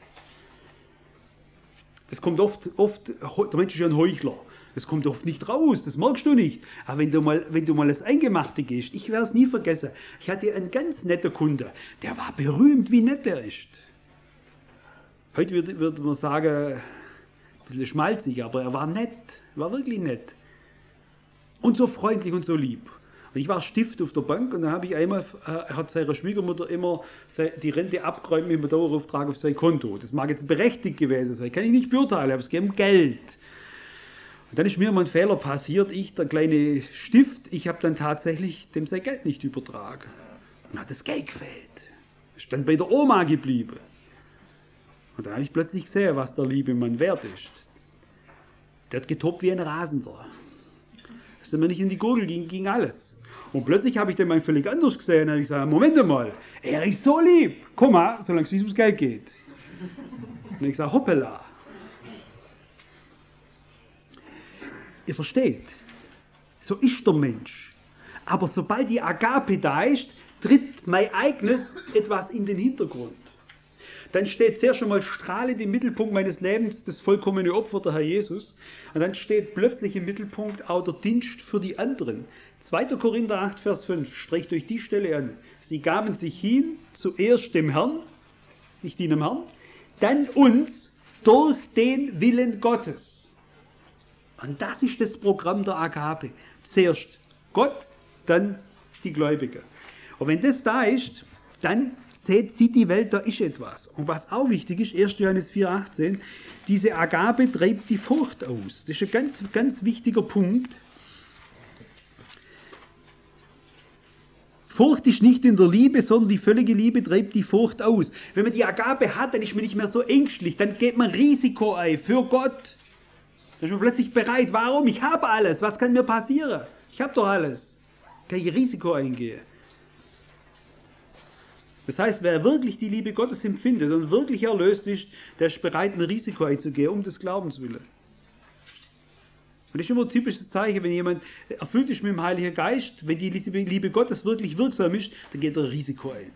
Das kommt oft, der Mensch ist ja ein Heuchler. Das kommt oft nicht raus, das merkst du nicht. Aber wenn du mal das Eingemachte gehst, ich werde es nie vergessen. Ich hatte einen ganz netten Kunde, der war berühmt, wie nett er ist. Heute würde man sagen, ein bisschen schmalzig, aber er war nett, war wirklich nett. Und so freundlich und so lieb. Und ich war Stift auf der Bank und dann habe ich einmal, hat seine Schwiegermutter immer die Rente abgeräumt mit dem Dauerauftrag auf sein Konto. Das mag jetzt berechtigt gewesen sein, kann ich nicht beurteilen, aber es geht um Geld. Und dann ist mir mal ein Fehler passiert, ich, der kleine Stift, ich habe dann tatsächlich dem sein Geld nicht übertragen. Dann hat das Geld gefehlt. Ist dann bei der Oma geblieben. Und dann habe ich plötzlich gesehen, was der liebe Mann wert ist. Der hat getobt wie ein Rasender. Als er mir nicht in die Gurgel ging, ging alles. Und plötzlich habe ich den Mann völlig anders gesehen. Und habe ich gesagt, Moment mal, er ist so lieb. Komm mal, solange es nicht ums Geld geht. Und ich sage, hoppala. Ihr versteht, so ist der Mensch. Aber sobald die Agape da ist, tritt mein eigenes etwas in den Hintergrund. Dann steht sehr schon mal strahlend im Mittelpunkt meines Lebens das vollkommene Opfer, der Herr Jesus. Und dann steht plötzlich im Mittelpunkt auch der Dienst für die anderen. 2. Korinther 8, Vers 5 streicht euch die Stelle an. Sie gaben sich hin, zuerst dem Herrn, nicht ihnen dem Herrn, dann uns durch den Willen Gottes. Und das ist das Programm der Agape. Zuerst Gott, dann die Gläubigen. Und wenn das da ist, dann sieht die Welt, da ist etwas. Und was auch wichtig ist, 1. Johannes 4,18, diese Agape treibt die Furcht aus. Das ist ein ganz, ganz wichtiger Punkt. Furcht ist nicht in der Liebe, sondern die völlige Liebe treibt die Furcht aus. Wenn man die Agape hat, dann ist man nicht mehr so ängstlich, dann geht man Risiko ein für Gott. Dann ist man plötzlich bereit. Warum? Ich habe alles. Was kann mir passieren? Ich habe doch alles. Kann ich Risiko eingehen. Das heißt, wer wirklich die Liebe Gottes empfindet und wirklich erlöst ist, der ist bereit, ein Risiko einzugehen, um des Glaubens willen. Und das ist immer ein typisches Zeichen, wenn jemand erfüllt ist mit dem Heiligen Geist, wenn die Liebe Gottes wirklich wirksam ist, dann geht er ein Risiko ein.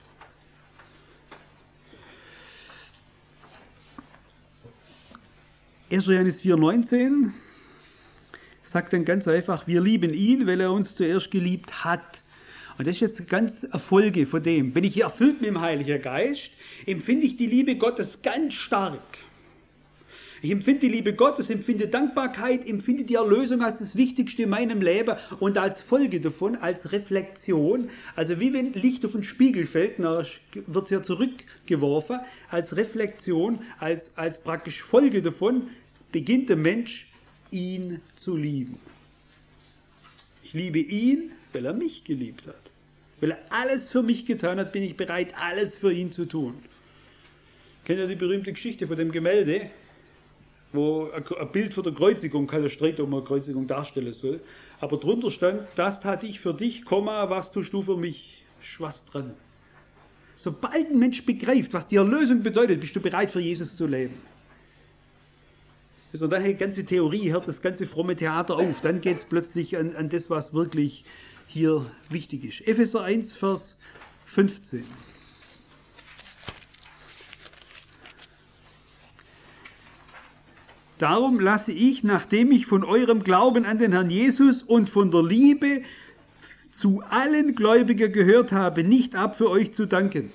Johannes 4,19 sagt dann ganz einfach, wir lieben ihn, weil er uns zuerst geliebt hat. Und das ist jetzt ganz eine Folge von dem. Wenn ich hier erfüllt mit dem Heiligen Geist, empfinde ich die Liebe Gottes ganz stark. Ich empfinde die Liebe Gottes, empfinde Dankbarkeit, empfinde die Erlösung als das Wichtigste in meinem Leben und als Folge davon, als Reflexion, also wie wenn Licht auf den Spiegel fällt, dann wird es ja zurückgeworfen, als Reflexion, als praktisch Folge davon, beginnt der Mensch, ihn zu lieben. Ich liebe ihn, weil er mich geliebt hat. Weil er alles für mich getan hat, bin ich bereit, alles für ihn zu tun. Kennt ihr die berühmte Geschichte von dem Gemälde, wo ein Bild von der Kreuzigung, keiner Streit, ob man eine Kreuzigung darstellen soll, aber drunter stand, das tat ich für dich, was tust du für mich? Ist was dran. Sobald ein Mensch begreift, was die Erlösung bedeutet, bist du bereit, für Jesus zu leben. Und dann hört die ganze Theorie, hört das ganze fromme Theater auf. Dann geht es plötzlich an das, was wirklich hier wichtig ist. Epheser 1, Vers 15. Darum lasse ich, nachdem ich von eurem Glauben an den Herrn Jesus und von der Liebe zu allen Gläubigen gehört habe, nicht ab, für euch zu danken.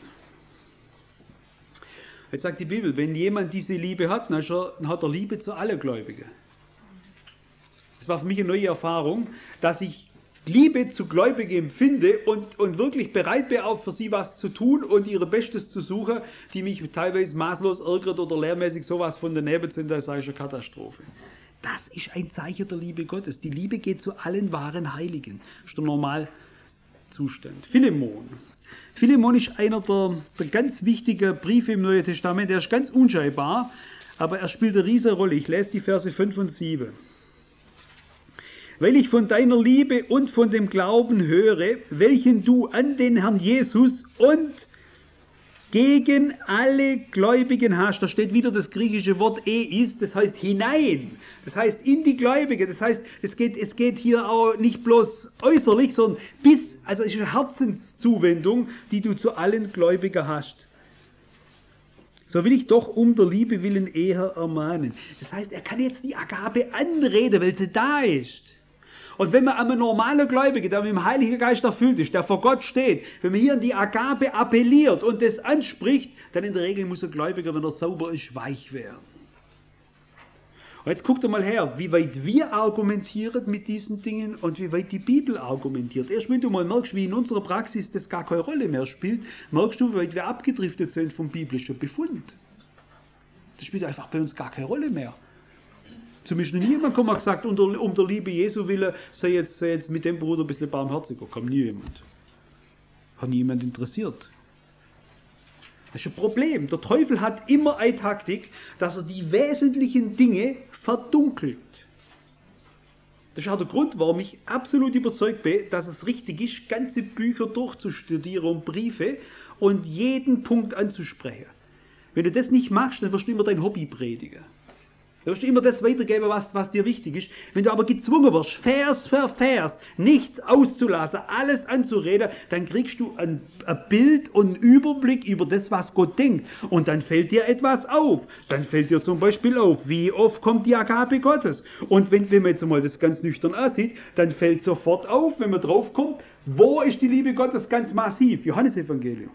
Jetzt sagt die Bibel, wenn jemand diese Liebe hat, dann hat er Liebe zu allen Gläubigen. Das war für mich eine neue Erfahrung, dass ich Liebe zu Gläubigen empfinde und wirklich bereit bin, auch für sie was zu tun und ihre Bestes zu suchen, die mich teilweise maßlos ärgert oder lehrmäßig sowas von daneben sind, das ist eine Katastrophe. Das ist ein Zeichen der Liebe Gottes. Die Liebe geht zu allen wahren Heiligen. Das ist der Normalzustand. Philemon. Philemon ist einer der ganz wichtigen Briefe im Neuen Testament. Der ist ganz unscheinbar, aber er spielt eine riesige Rolle. Ich lese die Verse 5 und 7. Weil ich von deiner Liebe und von dem Glauben höre, welchen du an den Herrn Jesus und gegen alle Gläubigen hast. Da steht wieder das griechische Wort ist, das heißt hinein. Das heißt in die Gläubige. Das heißt, es geht hier auch nicht bloß äußerlich, sondern also es ist eine Herzenszuwendung, die du zu allen Gläubigen hast. So will ich doch um der Liebe willen eher ermahnen. Das heißt, er kann jetzt die Agape anreden, weil sie da ist. Und wenn man einem normalen Gläubigen, der mit dem Heiligen Geist erfüllt ist, der vor Gott steht, wenn man hier an die Agape appelliert und das anspricht, dann in der Regel muss ein Gläubiger, wenn er sauber ist, weich werden. Und jetzt guckt mal her, wie weit wir argumentieren mit diesen Dingen und wie weit die Bibel argumentiert. Erst wenn du mal merkst, wie in unserer Praxis das gar keine Rolle mehr spielt, merkst du, wie weit wir abgedriftet sind vom biblischen Befund. Das spielt einfach bei uns gar keine Rolle mehr. Zumindest nie jemand kommt und gesagt, um der Liebe Jesu willen, sei jetzt mit dem Bruder ein bisschen barmherziger. Kam nie jemand. Hat nie jemand interessiert. Das ist ein Problem. Der Teufel hat immer eine Taktik, dass er die wesentlichen Dinge verdunkelt. Das ist auch der Grund, warum ich absolut überzeugt bin, dass es richtig ist, ganze Bücher durchzustudieren und Briefe und jeden Punkt anzusprechen. Wenn du das nicht machst, dann wirst du immer dein Hobby predigen. Dann wirst du immer das weitergeben, was dir wichtig ist. Wenn du aber gezwungen wirst, Vers für Vers, nichts auszulassen, alles anzureden, dann kriegst du ein Bild und einen Überblick über das, was Gott denkt. Und dann fällt dir etwas auf. Dann fällt dir zum Beispiel auf, wie oft kommt die Agape Gottes. Und wenn man jetzt mal das ganz nüchtern ansieht, dann fällt sofort auf, wenn man drauf kommt, wo ist die Liebe Gottes ganz massiv? Johannesevangelium.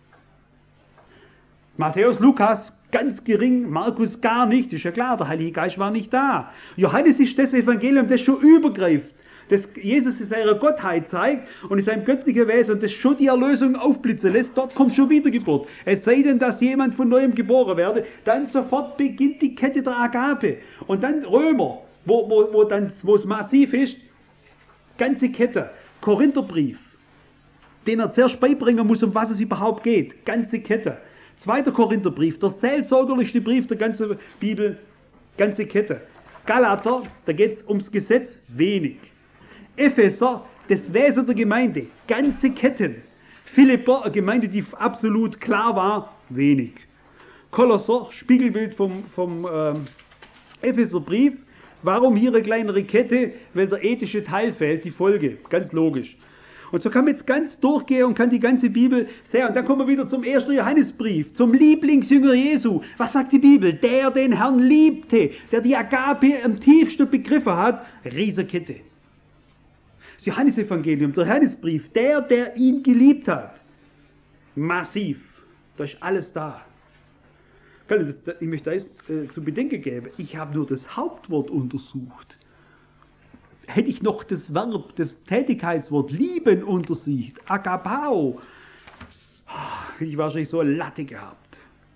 Matthäus, Lukas ganz gering, Markus gar nicht, ist ja klar, der Heilige Geist war nicht da. Johannes ist das Evangelium, das schon übergreift, das Jesus in seiner Gottheit zeigt und in seinem göttlichen Wesen und das schon die Erlösung aufblitzen lässt, dort kommt schon Wiedergeburt. Es sei denn, dass jemand von Neuem geboren werde, dann sofort beginnt die Kette der Agape. Und dann Römer, wo es massiv ist, ganze Kette, Korintherbrief, den er zuerst beibringen muss, um was es überhaupt geht, ganze Kette. 2. Korintherbrief, der seelsorgerlichste Brief der ganzen Bibel, ganze Kette. Galater, da geht es ums Gesetz, wenig. Epheser, das Wesen der Gemeinde, ganze Ketten. Philipper, eine Gemeinde, die absolut klar war, wenig. Kolosser, Spiegelbild vom Epheserbrief. Warum hier eine kleinere Kette? Weil der ethische Teil fehlt, die Folge, ganz logisch. Und so kann man jetzt ganz durchgehen und kann die ganze Bibel sehen. Und dann kommen wir wieder zum 1. Johannesbrief, zum Lieblingsjünger Jesu. Was sagt die Bibel? Der den Herrn liebte, der die Agape am tiefsten begriffen hat, Riesenkette. Das Johannesevangelium, der Johannesbrief, der ihn geliebt hat. Massiv. Da ist alles da. Ich möchte das zu bedenken geben. Ich habe nur das Hauptwort untersucht. Hätte ich noch das Verb, das Tätigkeitswort lieben unter sich, agapao, hätte ich wahrscheinlich so eine Latte gehabt.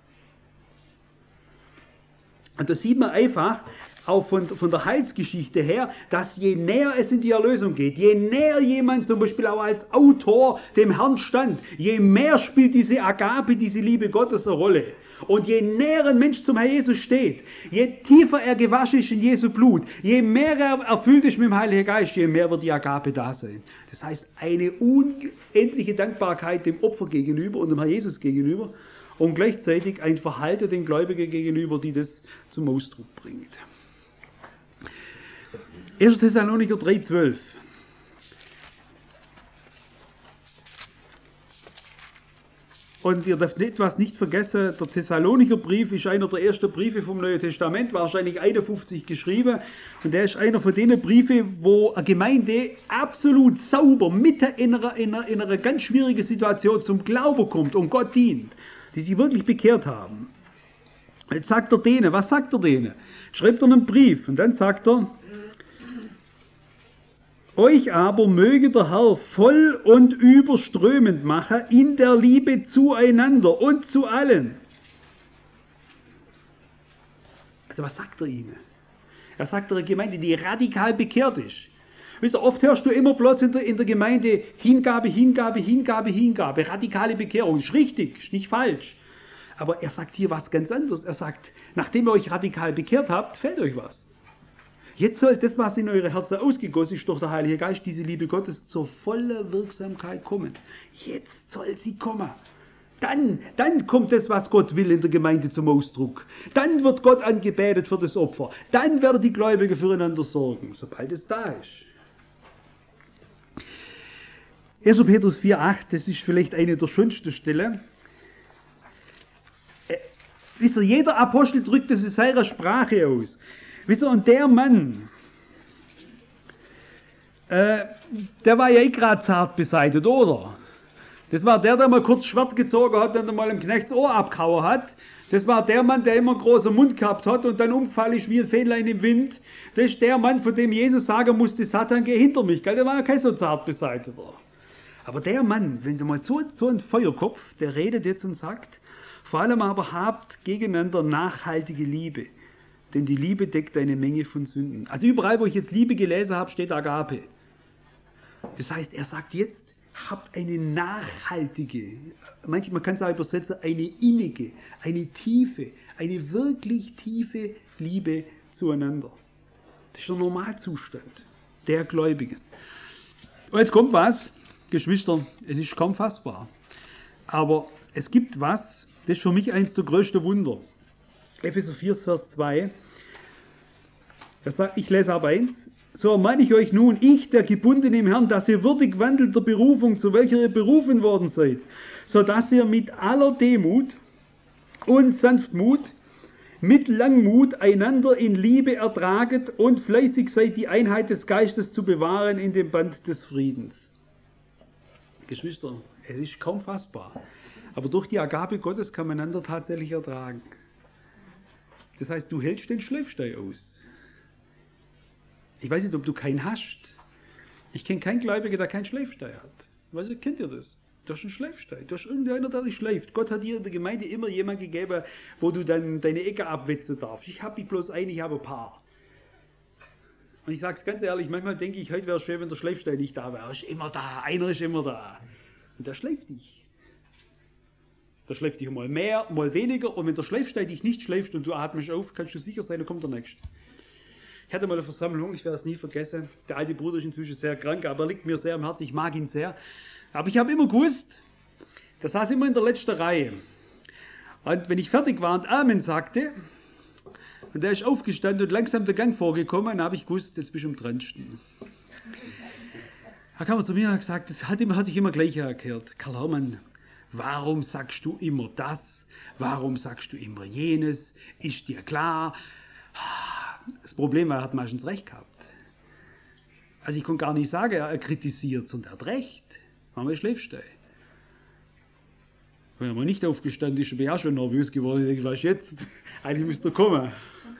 Und da sieht man einfach, auch von der Heilsgeschichte her, dass je näher es in die Erlösung geht, je näher jemand zum Beispiel auch als Autor dem Herrn stand, je mehr spielt diese Agape, diese Liebe Gottes eine Rolle. Und je näher ein Mensch zum Herrn Jesus steht, je tiefer er gewaschen ist in Jesu Blut, je mehr er erfüllt ist mit dem Heiligen Geist, je mehr wird die Agape da sein. Das heißt, eine unendliche Dankbarkeit dem Opfer gegenüber und dem Herrn Jesus gegenüber und gleichzeitig ein Verhalten den Gläubigen gegenüber, die das zum Ausdruck bringt. 1. Thessalonicher 3,12. Und ihr dürft etwas nicht vergessen, der Thessalonicher Brief ist einer der ersten Briefe vom Neuen Testament, wahrscheinlich 51 geschrieben. Und der ist einer von den Briefen, wo eine Gemeinde absolut sauber, mitten in einer ganz schwierigen Situation zum Glauben kommt und Gott dient, die sich wirklich bekehrt haben. Jetzt sagt er denen, was sagt er denen? Schreibt er einen Brief und dann sagt er, euch aber möge der Herr voll und überströmend machen in der Liebe zueinander und zu allen. Also was sagt er ihnen? Er sagt einer Gemeinde, die radikal bekehrt ist. Wisst ihr, oft hörst du immer bloß in der Gemeinde Hingabe, Hingabe, Hingabe, Hingabe, radikale Bekehrung. Ist richtig, ist nicht falsch. Aber er sagt hier was ganz anderes. Er sagt, nachdem ihr euch radikal bekehrt habt, fehlt euch was. Jetzt soll das, was in eure Herzen ausgegossen ist durch den Heiligen Geist, diese Liebe Gottes, zur vollen Wirksamkeit kommen. Jetzt soll sie kommen. Dann kommt das, was Gott will in der Gemeinde zum Ausdruck. Dann wird Gott angebetet für das Opfer. Dann werden die Gläubigen füreinander sorgen, sobald es da ist. 1. Petrus 4,8, das ist vielleicht eine der schönsten Stellen. Wisst ihr, jeder Apostel drückt das in seiner Sprache aus. Wisst ihr, und der Mann, der war ja gerade zart beseitigt, oder? Das war der mal kurz Schwert gezogen hat und mal im Knechts Ohr abgehauen hat. Das war der Mann, der immer einen großen Mund gehabt hat und dann umgefallen ist wie ein Fähnlein im Wind. Das ist der Mann, von dem Jesus sagen musste, Satan, geh hinter mich. Der war ja kein so zart beseiteter. Aber der Mann, wenn du mal so ein Feuerkopf, der redet jetzt und sagt, vor allem aber habt gegeneinander nachhaltige Liebe. Denn die Liebe deckt eine Menge von Sünden. Also überall, wo ich jetzt Liebe gelesen habe, steht Agape. Das heißt, er sagt jetzt, habt eine nachhaltige, manchmal kann es auch übersetzen, eine innige, eine tiefe, eine wirklich tiefe Liebe zueinander. Das ist der Normalzustand der Gläubigen. Und jetzt kommt was, Geschwister, es ist kaum fassbar. Aber es gibt was, das ist für mich eines der größten Wunder. Epheser 4, Vers 2. Er sagt, ich lese ab 1. So ermahne ich euch nun, ich, der Gebundene im Herrn, dass ihr würdig wandelt der Berufung, zu welcher ihr berufen worden seid, so dass ihr mit aller Demut und Sanftmut, mit Langmut einander in Liebe ertraget und fleißig seid, die Einheit des Geistes zu bewahren in dem Band des Friedens. Geschwister, es ist kaum fassbar, aber durch die Agape Gottes kann man einander tatsächlich ertragen. Das heißt, du hältst den Schleifstein aus. Ich weiß nicht, ob du keinen hast. Ich kenne keinen Gläubigen, der keinen Schleifstein hat. Weißt du, kennt ihr das? Du hast einen Schleifstein. Du hast irgendeiner, der dich schleift. Gott hat dir in der Gemeinde immer jemand gegeben, wo du dann deine Ecke abwetzen darfst. Ich habe nicht bloß einen, ich habe ein paar. Und ich sage es ganz ehrlich, manchmal denke ich, heute wäre es schön, wenn der Schleifstein nicht da wäre. Er ist immer da, einer ist immer da. Und der schleift dich. Der schleift dich mal mehr, mal weniger. Und wenn der Schleifstein dich nicht schleift und du atmest auf, kannst du sicher sein, dann kommt der Nächste. Ich hatte mal eine Versammlung, ich werde es nie vergessen. Der alte Bruder ist inzwischen sehr krank, aber er liegt mir sehr am Herzen, ich mag ihn sehr. Aber ich habe immer gewusst, der saß immer in der letzten Reihe. Und wenn ich fertig war und Amen sagte, und der ist aufgestanden und langsam der Gang vorgekommen, dann habe ich gewusst, jetzt bist du am dransten. Da kam er zu mir und hat gesagt, das hat sich immer gleich erklärt. Karl Hermann, warum sagst du immer das? Warum sagst du immer jenes? Ist dir klar? Das Problem war, er hat meistens recht gehabt. Also ich konnte gar nicht sagen, er kritisiert, sondern er hat recht. Machen wir Schleifstein. Wenn er mal nicht aufgestanden ist, bin ich auch schon nervös geworden. Ich denke, was jetzt? Eigentlich müsste er kommen.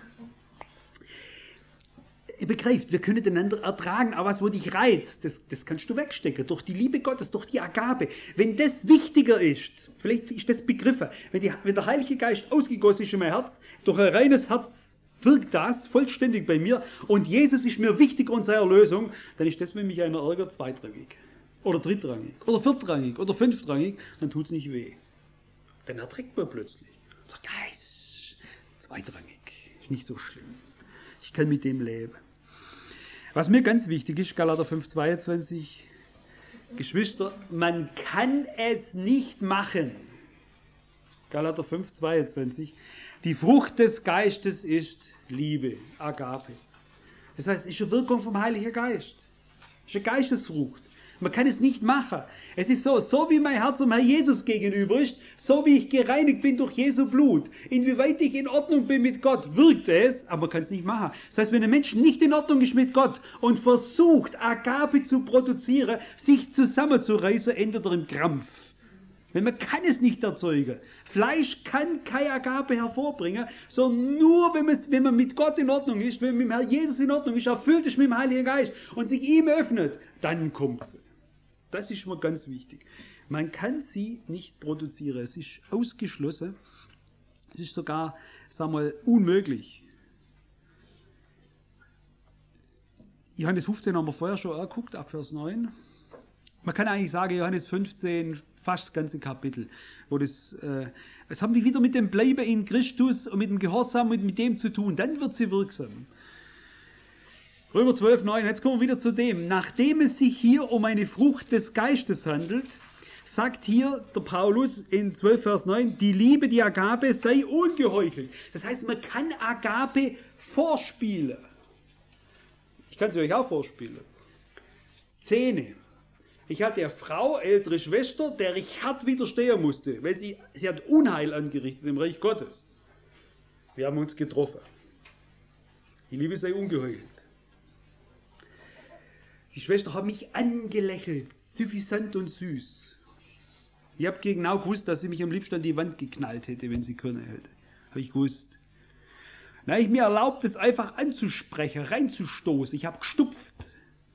Ihr begreift, wir können einander ertragen, aber was, wo dich reizt, das kannst du wegstecken. Durch die Liebe Gottes, durch die Agape. Wenn das wichtiger ist, vielleicht ist das begriffen, wenn der Heilige Geist ausgegossen ist in mein Herz, durch ein reines Herz wirkt das vollständig bei mir und Jesus ist mir wichtiger und seine Erlösung, dann ist das, wenn mich einer ärgert, zweitrangig. Oder drittrangig. Oder viertrangig. Oder fünftrangig. Dann tut es nicht weh. Dann erträgt man plötzlich. Der Geist, zweitrangig. Ist nicht so schlimm. Ich kann mit dem leben. Was mir ganz wichtig ist, Galater 5,22, Geschwister, man kann es nicht machen. Galater 5,22. Die Frucht des Geistes ist Liebe, Agape. Das heißt, es ist eine Wirkung vom Heiligen Geist. Es ist eine Geistesfrucht. Man kann es nicht machen. Es ist so wie mein Herz dem Herrn Jesus gegenüber ist, so wie ich gereinigt bin durch Jesu Blut. Inwieweit ich in Ordnung bin mit Gott, wirkt es, aber man kann es nicht machen. Das heißt, wenn ein Mensch nicht in Ordnung ist mit Gott und versucht, Agape zu produzieren, sich zusammenzureißen, endet er im Krampf. Wenn man kann es nicht erzeugen. Fleisch kann keine Agape hervorbringen, sondern nur, wenn man mit Gott in Ordnung ist, wenn man mit dem Herrn Jesus in Ordnung ist, erfüllt ist mit dem Heiligen Geist und sich ihm öffnet, dann kommt sie. Das ist mir ganz wichtig. Man kann sie nicht produzieren. Es ist ausgeschlossen. Es ist sogar, sagen wir mal, unmöglich. Johannes 15 haben wir vorher schon angeguckt, ab Vers 9. Man kann eigentlich sagen, Johannes 15, fast das ganze Kapitel, wo das haben wir wieder mit dem Bleiben in Christus und mit dem Gehorsam und mit dem zu tun. Dann wird sie wirksam. Römer 12, 9, jetzt kommen wir wieder zu dem. Nachdem es sich hier um eine Frucht des Geistes handelt, sagt hier der Paulus in 12, Vers 9, die Liebe, die Agape sei ungeheuchelt. Das heißt, man kann Agape vorspielen. Ich kann sie euch auch vorspielen. Szene. Ich hatte eine Frau, ältere Schwester, der ich hart widerstehen musste, weil sie hat Unheil angerichtet im Reich Gottes. Wir haben uns getroffen. Die Liebe sei ungeheuchelt. Die Schwester hat mich angelächelt, suffisant und süß. Ich habe genau gewusst, dass sie mich am liebsten an die Wand geknallt hätte, wenn sie können hätte. Habe ich gewusst. Na, ich mir erlaubt, es einfach anzusprechen, reinzustoßen. Ich habe gestupft.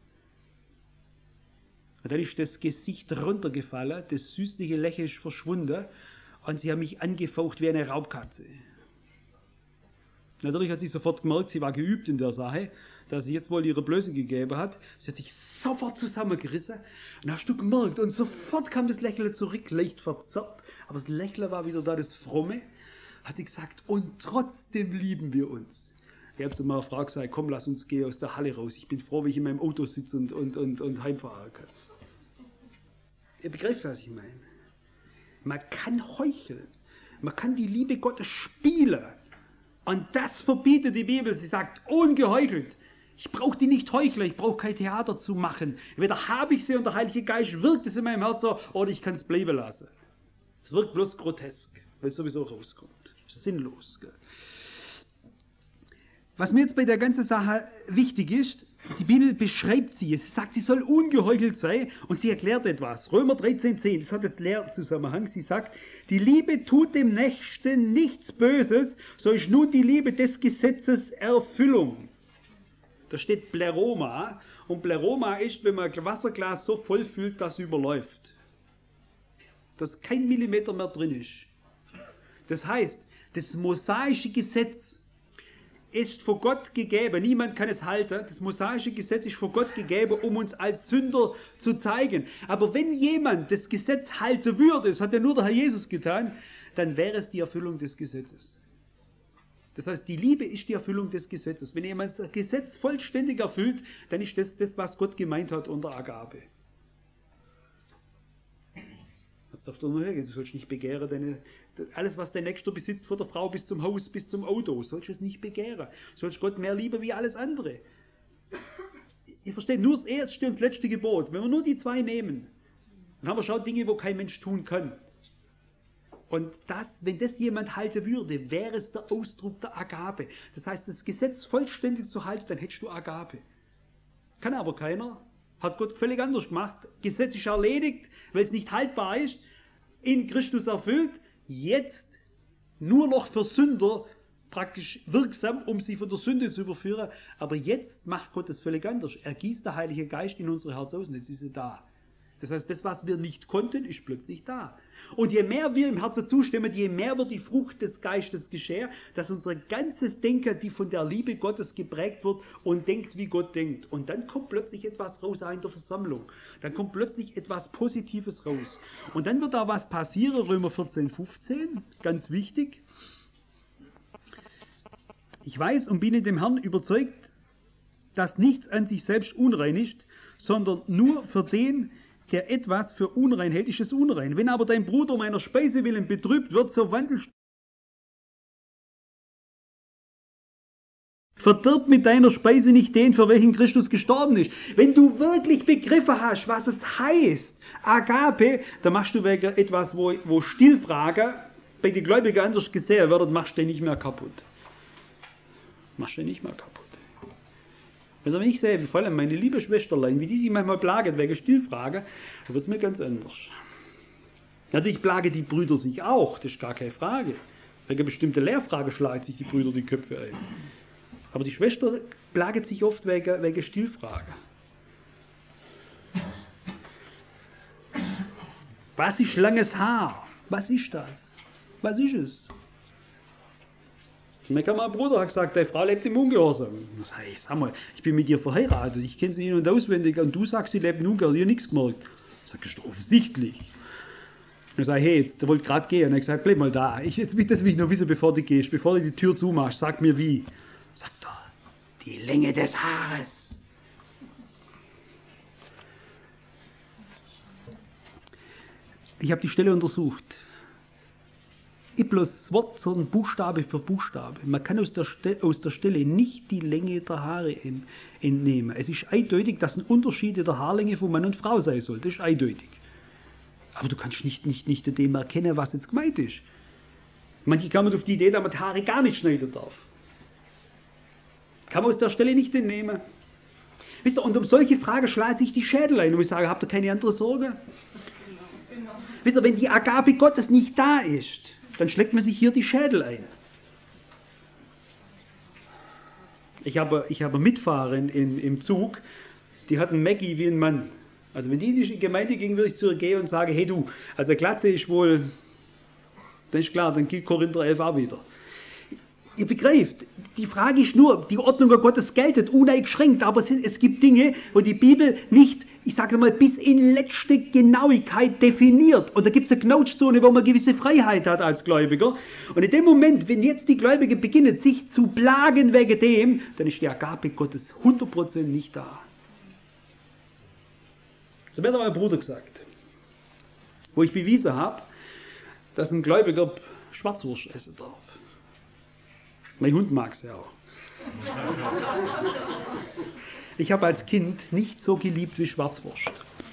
Und dann ist das Gesicht runtergefallen, das süßliche Lächeln ist verschwunden und sie haben mich angefaucht wie eine Raubkatze. Natürlich hat sie sofort gemerkt, sie war geübt in der Sache. dass sie jetzt wohl ihre Blöße gegeben hat. Sie hat sich sofort zusammengerissen und hast du gemerkt und sofort kam das Lächeln zurück, leicht verzerrt, aber das Lächeln war wieder da, das Fromme. Hat sie gesagt, und trotzdem lieben wir uns. Ich habe zu meiner Frau gesagt, komm, lass uns gehen aus der Halle raus. Ich bin froh, wie ich in meinem Auto sitze und heimfahren kann. Ihr begreift, was ich meine. Man kann heucheln. Man kann die Liebe Gottes spielen. Und das verbietet die Bibel. Sie sagt, ungeheuchelt. Ich brauche die nicht heucheln, ich brauche kein Theater zu machen. Entweder habe ich sie und der Heilige Geist wirkt es in meinem Herzen oder ich kann es bleiben lassen. Es wirkt bloß grotesk, weil es sowieso rauskommt. Sinnlos. Gell? Was mir jetzt bei der ganzen Sache wichtig ist, die Bibel beschreibt sie. Sie sagt, sie soll ungeheuchelt sein und sie erklärt etwas. Römer 13,10, das hat einen Lehrzusammenhang. Sie sagt, die Liebe tut dem Nächsten nichts Böses, so ist nun die Liebe des Gesetzes Erfüllung. Da steht Pleroma und Pleroma ist, wenn man ein Wasserglas so voll füllt, dass es überläuft. Dass kein Millimeter mehr drin ist. Das heißt, das mosaische Gesetz ist vor Gott gegeben. Niemand kann es halten. Das mosaische Gesetz ist vor Gott gegeben, um uns als Sünder zu zeigen. Aber wenn jemand das Gesetz halten würde, das hat ja nur der Herr Jesus getan, dann wäre es die Erfüllung des Gesetzes. Das heißt, die Liebe ist die Erfüllung des Gesetzes. Wenn jemand das Gesetz vollständig erfüllt, dann ist das, was Gott gemeint hat unter Agape. Das darfst du nur hergehen. Du sollst nicht begehren, alles, was dein Nächster besitzt, von der Frau bis zum Haus, bis zum Auto, sollst du es nicht begehren. Du sollst Gott mehr lieben wie alles andere. Ihr versteht, nur das erste und das letzte Gebot. Wenn wir nur die zwei nehmen, dann haben wir schon Dinge, wo kein Mensch tun kann. Und das, wenn das jemand halten würde, wäre es der Ausdruck der Agape. Das heißt, das Gesetz vollständig zu halten, dann hättest du Agape. Kann aber keiner. Hat Gott völlig anders gemacht. Gesetz ist erledigt, weil es nicht haltbar ist. In Christus erfüllt. Jetzt nur noch für Sünder praktisch wirksam, um sie von der Sünde zu überführen. Aber jetzt macht Gott es völlig anders. Er gießt der Heilige Geist in unsere Herzen aus und jetzt ist er da. Das heißt, das, was wir nicht konnten, ist plötzlich da. Und je mehr wir im Herzen zustimmen, je mehr wird die Frucht des Geistes geschehen, dass unser ganzes Denken, die von der Liebe Gottes geprägt wird und denkt, wie Gott denkt. Und dann kommt plötzlich etwas raus in der Versammlung. Dann kommt plötzlich etwas Positives raus. Und dann wird da was passieren, Römer 14,15, ganz wichtig. Ich weiß und bin in dem Herrn überzeugt, dass nichts an sich selbst unrein ist, sondern nur für den, der etwas für unrein hält, ist es unrein. Wenn aber dein Bruder um einer Speise willen betrübt wird, so wandelst verdirb mit deiner Speise nicht den, für welchen Christus gestorben ist. Wenn du wirklich begriffen hast, was es heißt, Agape, dann machst du wegen etwas, wo Stillfrage bei den Gläubigen anders gesehen wird, machst du den nicht mehr kaputt. Machst du den nicht mehr kaputt. Also wenn ich sehe, vor allem meine liebe Schwesterlein, wie die sich manchmal plagen wegen Stillfrage, dann wird es mir ganz anders. Natürlich plagen die Brüder sich auch, das ist gar keine Frage. Wegen bestimmter Lehrfrage schlagen sich die Brüder die Köpfe ein. Aber die Schwester plaget sich oft wegen Stillfrage. Was ist langes Haar? Was ist das? Was ist es? Mein Bruder hat gesagt, deine Frau lebt im Ungehorsam. Ich sag mal, ich bin mit ihr verheiratet, ich kenne sie in- und auswendig und du sagst, sie lebt im Ungehorsam, sie hat nichts gemerkt. Ich sage, das ist doch offensichtlich. Und ich sage, hey, jetzt, der wollte gerade gehen. Und er sagt, bleib mal da. Jetzt will ich noch wissen, bevor du gehst, bevor du die Tür zumachst, sag mir wie. Sagt er, die Länge des Haares. Ich habe die Stelle untersucht. Nicht bloß das Wort, sondern Buchstabe für Buchstabe. Man kann aus der Stelle nicht die Länge der Haare entnehmen. Es ist eindeutig, dass ein Unterschied in der Haarlänge von Mann und Frau sein soll. Das ist eindeutig. Aber du kannst nicht in dem erkennen, was jetzt gemeint ist. Manche kommen auf die Idee, dass man die Haare gar nicht schneiden darf. Kann man aus der Stelle nicht entnehmen. Wisst ihr, und um solche Fragen schlagen sich die Schädel ein. Und ich sage, habt ihr keine andere Sorge? Wisst ihr, wenn die Agape Gottes nicht da ist, dann schlägt man sich hier die Schädel ein. Ich habe Mitfahrer im Zug, die hatten Maggie wie ein Mann. Also wenn die in die Gemeinde gingen, würde ich zu ihr gehen und sagen, hey du, also Glatze ist wohl, dann ist klar, dann gilt Korinther 11 auch wieder. Ihr begreift, die Frage ist nur, die Ordnung Gottes geltet uneingeschränkt, aber es gibt Dinge, wo die Bibel nicht, ich sage mal, bis in letzte Genauigkeit definiert. Und da gibt es eine Knautschzone, wo man gewisse Freiheit hat als Gläubiger. Und in dem Moment, wenn jetzt die Gläubigen beginnen, sich zu plagen wegen dem, dann ist die Agape Gottes 100% nicht da. So hat mein Bruder gesagt, wo ich bewiesen habe, dass ein Gläubiger Schwarzwurst essen darf. Mein Hund mag es ja auch. Ich habe als Kind nicht so geliebt wie Schwarzwurst.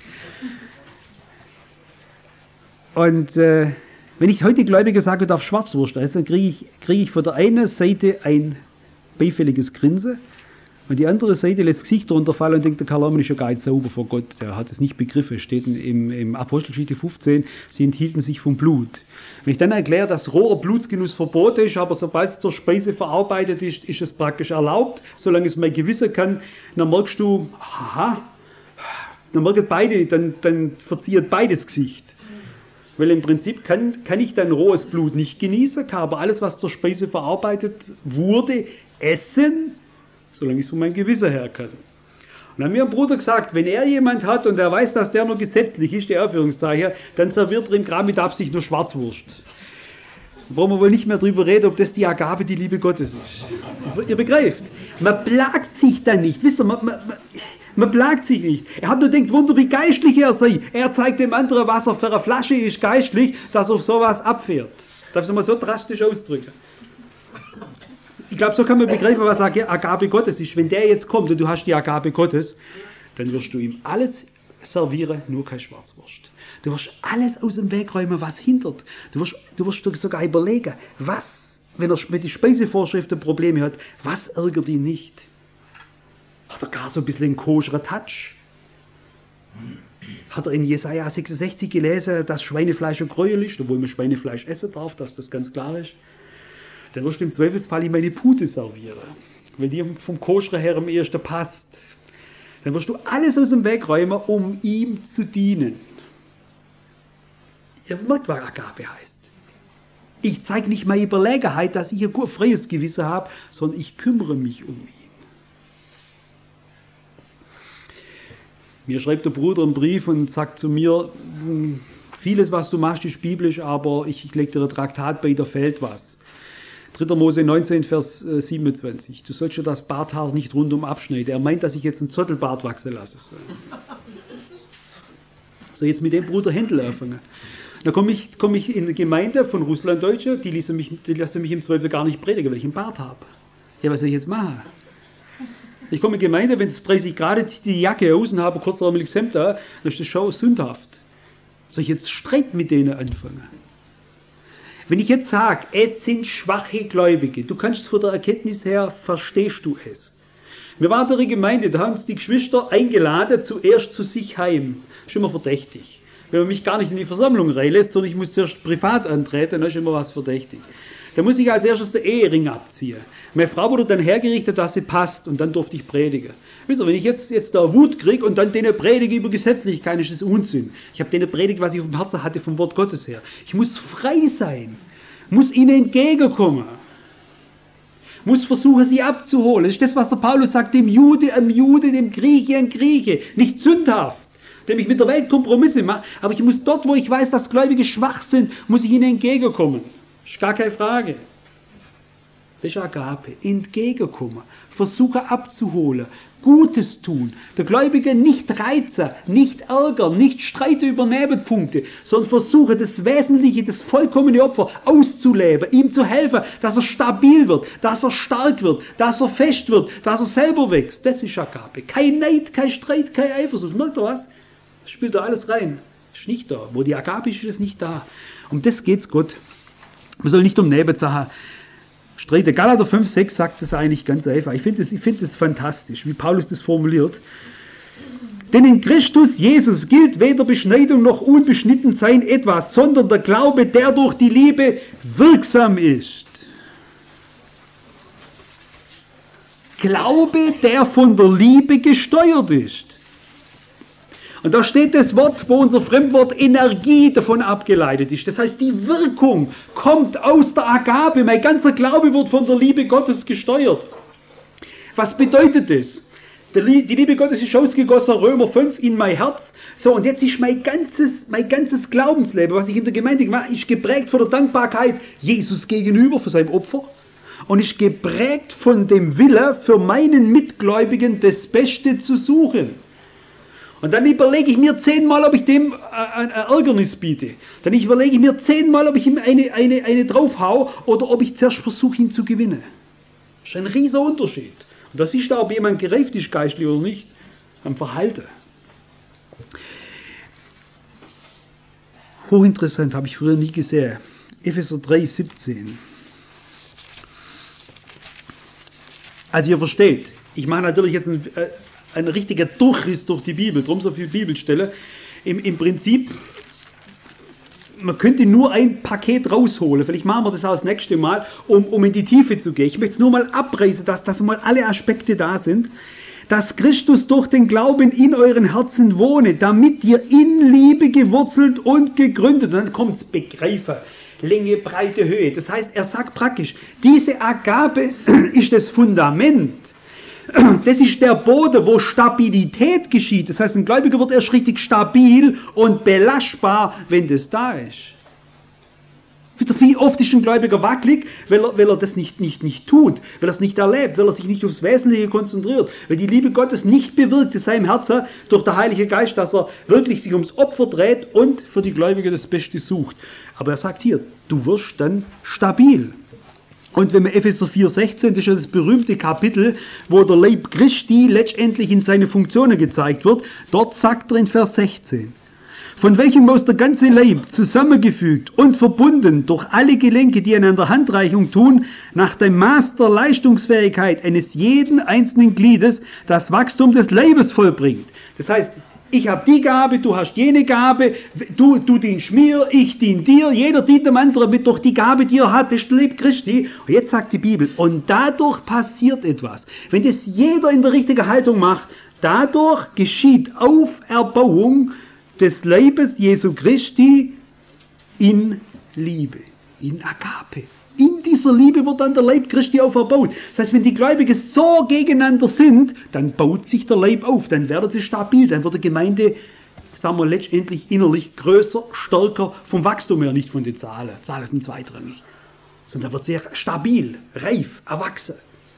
Und wenn ich heute Gläubiger sage, du darfst Schwarzwurst essen, dann kriege ich von der einen Seite ein beifälliges Grinsen und die andere Seite lässt das Gesicht runterfallen und denkt, der Karl Laumann ist ja gar nicht sauber vor Gott. Der hat es nicht begriffen. Es steht im Apostelgeschichte 15, sie enthielten sich vom Blut. Wenn ich dann erkläre, dass roher Blutsgenuss verboten ist, aber sobald es zur Speise verarbeitet ist, ist es praktisch erlaubt, solange es mein Gewissen kann, dann merkst du, aha, dann merken beide, dann verzieht beides Gesicht. Weil im Prinzip kann ich dann rohes Blut nicht genießen, kann aber alles, was zur Speise verarbeitet wurde, essen, solange ich es von meinem Gewissen her kann. Und dann hat mir ein Bruder gesagt, wenn er jemand hat und er weiß, dass der nur gesetzlich ist, die Anführungszeichen, dann serviert er ihm gerade mit Absicht nur Schwarzwurst. Da brauchen wir wohl nicht mehr drüber reden, ob das die Agape, die Liebe Gottes ist. Ihr begreift, man plagt sich dann nicht. Wisst ihr, man plagt sich nicht. Er hat nur gedacht, Wunder, wie geistlich er sei. Er zeigt dem anderen, was er für eine Flasche ist, geistlich, dass er auf sowas abfährt. Darf ich es mal so drastisch ausdrücken? Ich glaube, so kann man begreifen, was Agape Gottes ist. Wenn der jetzt kommt und du hast die Agape Gottes, dann wirst du ihm alles servieren, nur kein Schwarzwurst. Du wirst alles aus dem Weg räumen, was hindert. Du wirst sogar überlegen, was, wenn er mit den Speisevorschriften Probleme hat, was ärgert ihn nicht? Hat er gar so ein bisschen einen koscheren Touch? Hat er in Jesaja 66 gelesen, dass Schweinefleisch ein Gräuel ist, obwohl man Schweinefleisch essen darf, dass das ganz klar ist? Dann wirst du im Zweifelsfall ihm eine Pute servieren, weil die vom Koscheren her am ersten passt. Dann wirst du alles aus dem Weg räumen, um ihm zu dienen. Ihr merkt, was Agape heißt. Ich zeige nicht meine Überlegenheit, dass ich ein freies Gewissen habe, sondern ich kümmere mich um ihn. Mir schreibt der Bruder einen Brief und sagt zu mir, vieles, was du machst, ist biblisch, aber ich lege dir ein Traktat bei, da fehlt was. 3. Mose 19, Vers 27. Du sollst ja das Barthaar nicht rundum abschneiden. Er meint, dass ich jetzt einen Zottelbart wachsen lasse. So, jetzt mit dem Bruder Händel anfangen. Dann komme ich in die Gemeinde von Russlanddeutsche, die lassen mich im Zweifel gar nicht predigen, weil ich einen Bart habe. Ja, was soll ich jetzt machen? Ich komme in die Gemeinde, wenn es 30 Grad ist, die Jacke aus und habe kurzärmeliges Hemd da, dann ist das schon sündhaft. Soll ich jetzt Streit mit denen anfangen? Wenn ich jetzt sage, es sind schwache Gläubige, du kannst es von der Erkenntnis her, verstehst du es. Wir waren in der Gemeinde, da haben uns die Geschwister eingeladen, zuerst zu sich heim. Das ist immer verdächtig. Wenn man mich gar nicht in die Versammlung reinlässt, sondern ich muss zuerst privat antreten, dann ist immer was verdächtig. Da muss ich als erstes den Ehering abziehen. Meine Frau wurde dann hergerichtet, dass sie passt, und dann durfte ich predigen. Wisst ihr, wenn ich jetzt da Wut kriege und dann denen predige über Gesetzlichkeit, ist das Unsinn. Ich habe denen predigt, was ich auf dem Herzen hatte vom Wort Gottes her. Ich muss frei sein, muss ihnen entgegenkommen, muss versuchen, sie abzuholen. Das ist das, was der Paulus sagt, dem Jude am Jude, dem Grieche an Grieche. Nicht sündhaft, dem ich mit der Welt Kompromisse mache, aber ich muss dort, wo ich weiß, dass Gläubige schwach sind, muss ich ihnen entgegenkommen. Das ist gar keine Frage. Das ist Agape. Entgegenkommen. Versuchen abzuholen. Gutes tun. Der Gläubige nicht reizen, nicht ärgern, nicht streiten über Nebenpunkte, sondern versuchen, das Wesentliche, das vollkommene Opfer auszuleben, ihm zu helfen, dass er stabil wird, dass er stark wird, dass er fest wird, dass er selber wächst. Das ist Agape. Kein Neid, kein Streit, kein Eifersucht. Merkt ihr was? Das spielt da alles rein. Das ist nicht da. Wo die Agape ist, ist es nicht da. Um das geht's Gott. Man soll nicht um Nebensachen streiten. Galater 5,6 sagt das eigentlich ganz einfach. Ich finde das fantastisch, wie Paulus das formuliert. Denn in Christus Jesus gilt weder Beschneidung noch Unbeschnittensein etwas, sondern der Glaube, der durch die Liebe wirksam ist. Glaube, der von der Liebe gesteuert ist. Und da steht das Wort, wo unser Fremdwort Energie davon abgeleitet ist. Das heißt, die Wirkung kommt aus der Agape. Mein ganzer Glaube wird von der Liebe Gottes gesteuert. Was bedeutet das? Die Liebe Gottes ist ausgegossen, Römer 5, in mein Herz. So, und jetzt ist mein ganzes Glaubensleben, was ich in der Gemeinde mache, ist geprägt von der Dankbarkeit Jesus gegenüber, für sein Opfer. Und ist geprägt von dem Wille, für meinen Mitgläubigen das Beste zu suchen. Und dann überlege ich mir 10-mal, ob ich dem ein Ärgernis biete. Dann überlege ich mir 10-mal, ob ich ihm eine draufhau oder ob ich zuerst versuche, ihn zu gewinnen. Das ist ein riesiger Unterschied. Und das ist da, ob jemand gereift ist, geistlich oder nicht, am Verhalten. Hochinteressant, habe ich früher nie gesehen. Epheser 3, 17. Also ihr versteht, ich mache natürlich jetzt ein richtiger Durchriss durch die Bibel, darum so viele Bibelstellen. Im Prinzip, man könnte nur ein Paket rausholen, vielleicht machen wir das auch das nächste Mal, um in die Tiefe zu gehen. Ich möchte es nur mal abreißen, dass mal alle Aspekte da sind. Dass Christus durch den Glauben in euren Herzen wohne, damit ihr in Liebe gewurzelt und gegründet, und dann kommt es Begreifen, Länge, Breite, Höhe. Das heißt, er sagt praktisch, diese Agape ist das Fundament. Das ist der Boden, wo Stabilität geschieht. Das heißt, ein Gläubiger wird erst richtig stabil und belastbar, wenn das da ist. Wie oft ist ein Gläubiger wackelig, weil er das nicht tut, weil er es nicht erlebt, weil er sich nicht aufs Wesentliche konzentriert, weil die Liebe Gottes nicht bewirkt in seinem Herzen durch den Heiligen Geist, dass er wirklich sich ums Opfer dreht und für die Gläubiger das Beste sucht. Aber er sagt hier, du wirst dann stabil. Und wenn wir Epheser 4,16, das ist ja das berühmte Kapitel, wo der Leib Christi letztendlich in seine Funktionen gezeigt wird, dort sagt er in Vers 16, von welchem aus der ganze Leib zusammengefügt und verbunden durch alle Gelenke, die einander Handreichung tun, nach dem Maß der Leistungsfähigkeit eines jeden einzelnen Gliedes das Wachstum des Leibes vollbringt. Das heißt, ich habe die Gabe, du hast jene Gabe, du dienst mir, ich dien dir, jeder dient dem anderen mit durch die Gabe, die er hat, das ist der Leib Christi. Und jetzt sagt die Bibel, und dadurch passiert etwas. Wenn das jeder in der richtigen Haltung macht, dadurch geschieht Auferbauung des Leibes Jesu Christi in Liebe, in Agape. In dieser Liebe wird dann der Leib Christi auferbaut. Das heißt, wenn die Gläubigen so gegeneinander sind, dann baut sich der Leib auf, dann werden sie stabil, dann wird die Gemeinde, sagen wir, letztendlich innerlich größer, stärker vom Wachstum her, nicht von den Zahlen. Zahlen sind zweitrangig. Sondern wird sehr stabil, reif, erwachsen.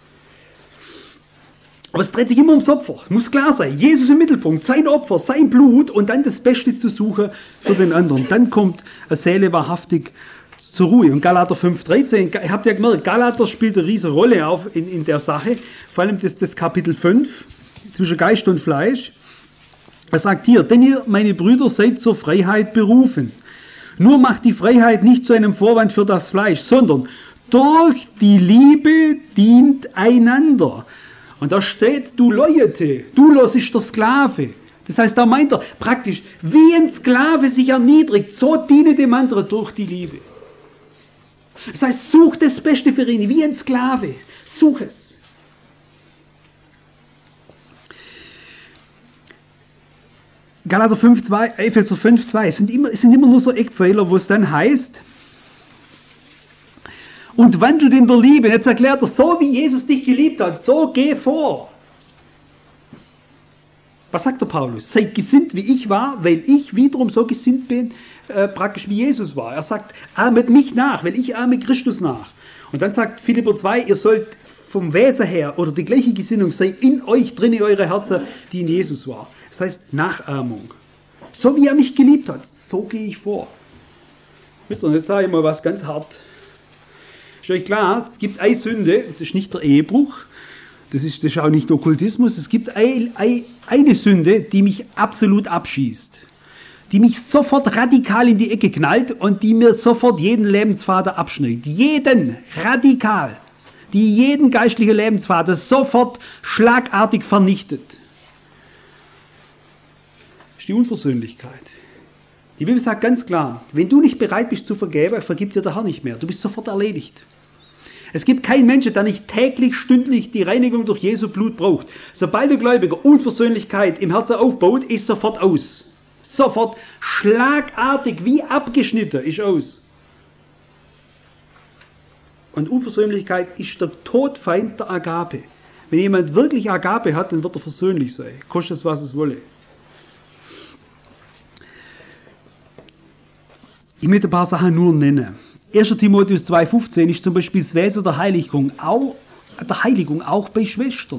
Aber es dreht sich immer ums Opfer. Muss klar sein. Jesus im Mittelpunkt, sein Opfer, sein Blut und dann das Beste zu suchen für den anderen. Dann kommt eine Seele wahrhaftig zur Ruhe. Und Galater 5,13, ihr habt ja gemerkt, Galater spielt eine riesige Rolle auf in der Sache. Vor allem das Kapitel 5, zwischen Geist und Fleisch. Er sagt hier, denn ihr, meine Brüder, seid zur Freiheit berufen. Nur macht die Freiheit nicht zu einem Vorwand für das Fleisch, sondern durch die Liebe dient einander. Und da steht, du Leute, Doulos ist der Sklave. Das heißt, da meint er praktisch, wie ein Sklave sich erniedrigt, so diene dem anderen durch die Liebe. Das heißt, such das Beste für ihn, wie ein Sklave. Such es. Galater 5,2, Epheser 5,2, es sind immer nur so Eckpfeiler, wo es dann heißt, und wandelt in der Liebe. Jetzt erklärt er, so wie Jesus dich geliebt hat, so geh vor. Was sagt der Paulus? Seid gesinnt, wie ich war, weil ich wiederum so gesinnt bin, praktisch wie Jesus war. Er sagt, ahmet mich nach, weil ich ahme Christus nach. Und dann sagt Philipper 2, ihr sollt vom Wesen her, oder die gleiche Gesinnung sei in euch drin, in eure Herzen, die in Jesus war. Das heißt Nachahmung. So wie er mich geliebt hat, so gehe ich vor. Wisst ihr, jetzt sage ich mal was ganz hart. Ist euch klar, es gibt eine Sünde, das ist nicht der Ehebruch, das ist auch nicht Okkultismus, es gibt eine Sünde, die mich absolut abschießt, die mich sofort radikal in die Ecke knallt und die mir sofort jeden Lebensfaden abschneidet. Jeden, radikal, die jeden geistlichen Lebensfaden sofort schlagartig vernichtet. Das ist die Unversöhnlichkeit. Die Bibel sagt ganz klar, wenn du nicht bereit bist zu vergeben, vergibt dir der Herr nicht mehr. Du bist sofort erledigt. Es gibt keinen Menschen, der nicht täglich, stündlich die Reinigung durch Jesu Blut braucht. Sobald der Gläubiger Unversöhnlichkeit im Herzen aufbaut, ist sofort aus. Sofort, schlagartig, wie abgeschnitten, ist aus. Und Unversöhnlichkeit ist der Todfeind der Agape. Wenn jemand wirklich Agape hat, dann wird er versöhnlich sein. Kostet es, was es wolle. Ich möchte ein paar Sachen nur nennen. 1. Timotheus 2,15 ist zum Beispiel das Wesen der Heiligung, auch bei Schwestern.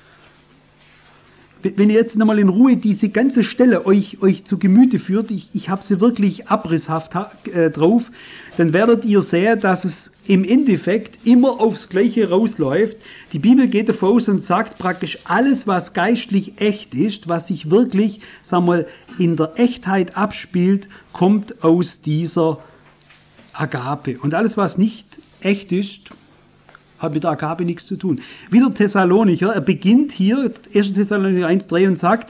Wenn ihr jetzt nochmal in Ruhe diese ganze Stelle euch zu Gemüte führt, ich habe sie wirklich abrisshaft drauf, dann werdet ihr sehen, dass es im Endeffekt immer aufs Gleiche rausläuft. Die Bibel geht davon aus und sagt praktisch, alles, was geistlich echt ist, was sich wirklich, sagen wir mal, in der Echtheit abspielt, kommt aus dieser Agape. Und alles, was nicht echt ist, hat mit der Agape nichts zu tun. Wie der Thessalonicher, er beginnt hier, 1. Thessalonicher 1,3 und sagt,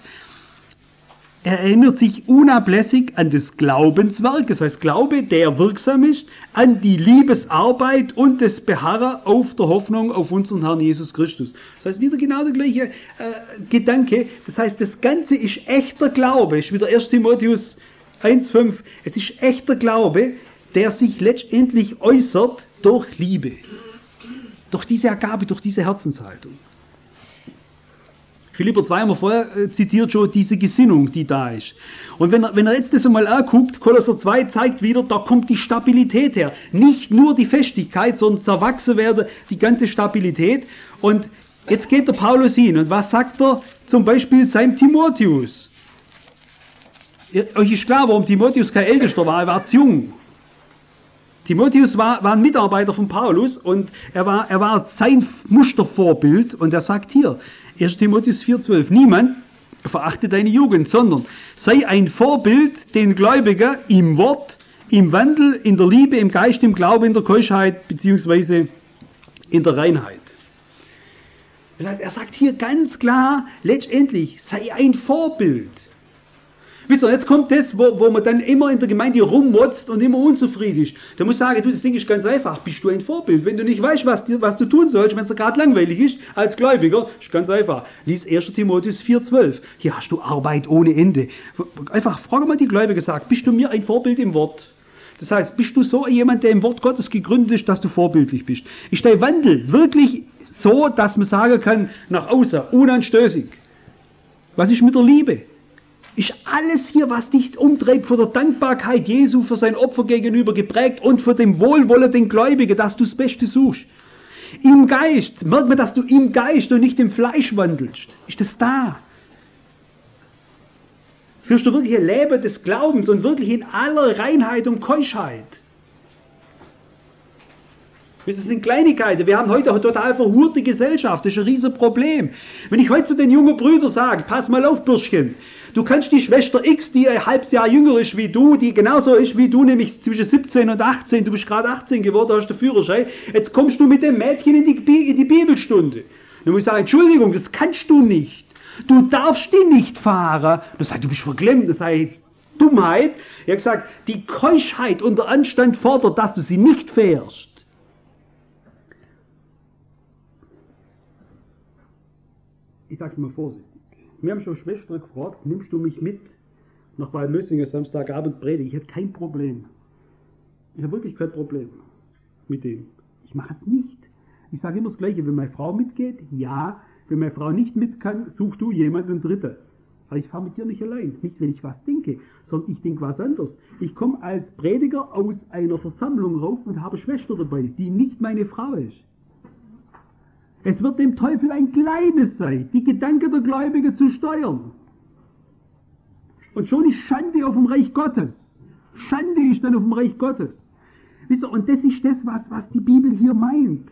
er erinnert sich unablässig an das Glaubenswerk, das heißt Glaube, der wirksam ist, an die Liebesarbeit und das Beharren auf der Hoffnung auf unseren Herrn Jesus Christus. Das heißt wieder genau der gleiche Gedanke, das heißt das Ganze ist echter Glaube, ist wieder 1. Timotheus 1,5, es ist echter Glaube, der sich letztendlich äußert durch Liebe. Durch diese Agape, durch diese Herzenshaltung. Philipper 2 haben wir vorher zitiert schon, diese Gesinnung, die da ist. Und wenn er jetzt das einmal anguckt, Kolosser 2 zeigt wieder, da kommt die Stabilität her. Nicht nur die Festigkeit, sondern das Erwachsenwerden, die ganze Stabilität. Und jetzt geht der Paulus hin. Und was sagt er zum Beispiel seinem Timotheus? Euch ist klar, warum Timotheus kein Ältester war, er war zu jung. Timotheus war ein Mitarbeiter von Paulus und er war sein Mustervorbild und er sagt hier, 1. Timotheus 4,12, niemand verachte deine Jugend, sondern sei ein Vorbild den Gläubigen im Wort, im Wandel, in der Liebe, im Geist, im Glauben, in der Keuschheit beziehungsweise in der Reinheit. Das heißt, er sagt hier ganz klar, letztendlich sei ein Vorbild. Wisst ihr, jetzt kommt das, wo man dann immer in der Gemeinde rummotzt und immer unzufrieden ist. Da muss ich sagen, du, das Ding ist ganz einfach. Bist du ein Vorbild? Wenn du nicht weißt, was du tun sollst, wenn es dir gerade langweilig ist, als Gläubiger, ist ganz einfach. Lies 1. Timotheus 4,12. Hier hast du Arbeit ohne Ende. Einfach, frage mal die Gläubiger, sag, bist du mir ein Vorbild im Wort? Das heißt, bist du so jemand, der im Wort Gottes gegründet ist, dass du vorbildlich bist? Ist dein Wandel wirklich so, dass man sagen kann, nach außen, unanstößig? Was ist mit der Liebe? Ist alles hier, was dich umtreibt, von der Dankbarkeit Jesu für sein Opfer gegenüber geprägt und von dem Wohlwollen den Gläubigen, dass du das Beste suchst. Im Geist, merkt man, dass du im Geist und nicht im Fleisch wandelst. Ist das da? Führst du wirklich ein Leben des Glaubens und wirklich in aller Reinheit und Keuschheit? Das sind Kleinigkeiten. Wir haben heute eine total verhurte Gesellschaft. Das ist ein Riesenproblem. Wenn ich heute zu den jungen Brüdern sage, pass mal auf, Bürschchen, du kannst die Schwester X, die ein halbes Jahr jünger ist wie du, die genauso ist wie du, nämlich zwischen 17 und 18, du bist gerade 18 geworden, hast den Führerschein, jetzt kommst du mit dem Mädchen in die Bibelstunde. Dann muss ich sagen, Entschuldigung, das kannst du nicht. Du darfst die nicht fahren. Das heißt, du bist verklemmt, das heißt Dummheit. Ich habe gesagt, die Keuschheit und der Anstand fordert, dass du sie nicht fährst. Ich sag's mal vorsichtig. Wir haben schon Schwestern gefragt, nimmst du mich mit nach Waldmössingen Samstagabend Predigt? Ich hätte kein Problem. Ich habe wirklich kein Problem mit dem. Ich mache es nicht. Ich sage immer das Gleiche, wenn meine Frau mitgeht, ja. Wenn meine Frau nicht mit kann, such du jemanden Dritten. Aber ich fahre mit dir nicht allein. Nicht, wenn ich was denke, sondern ich denke was anderes. Ich komme als Prediger aus einer Versammlung rauf und habe Schwester dabei, die nicht meine Frau ist. Es wird dem Teufel ein kleines sein, die Gedanken der Gläubigen zu steuern. Und schon ist Schande auf dem Reich Gottes. Schande ist dann auf dem Reich Gottes. Wisst ihr, und das ist das, was die Bibel hier meint.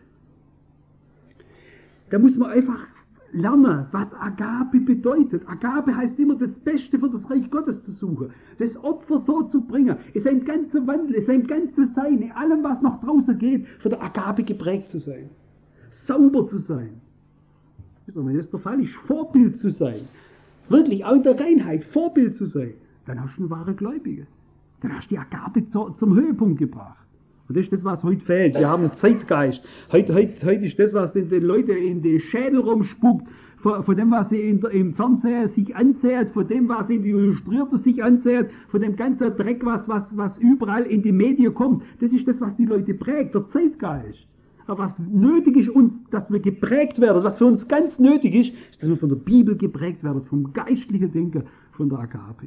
Da muss man einfach lernen, was Agape bedeutet. Agape heißt immer, das Beste für das Reich Gottes zu suchen. Das Opfer so zu bringen. Es ist ein ganzer Wandel, es ist ein ganzes Sein, in allem, was nach draußen geht, für die Agape geprägt zu sein. Sauber zu sein. Wenn das der Fall ist, Vorbild zu sein, wirklich auch in der Reinheit Vorbild zu sein, dann hast du eine wahre Gläubige. Dann hast du die Agape zum Höhepunkt gebracht. Und das ist das, was heute fehlt. Wir haben einen Zeitgeist. Heute ist das, was den Leuten in den Schädel rumspuckt, von dem, was sie im Fernseher sich ansehen, von dem, was in die Illustrierten sich ansehen, von dem ganzen Dreck, was überall in die Medien kommt. Das ist das, was die Leute prägt, der Zeitgeist. Aber was nötig ist uns, dass wir geprägt werden, was für uns ganz nötig ist, dass wir von der Bibel geprägt werden, vom geistlichen Denken, von der Agape.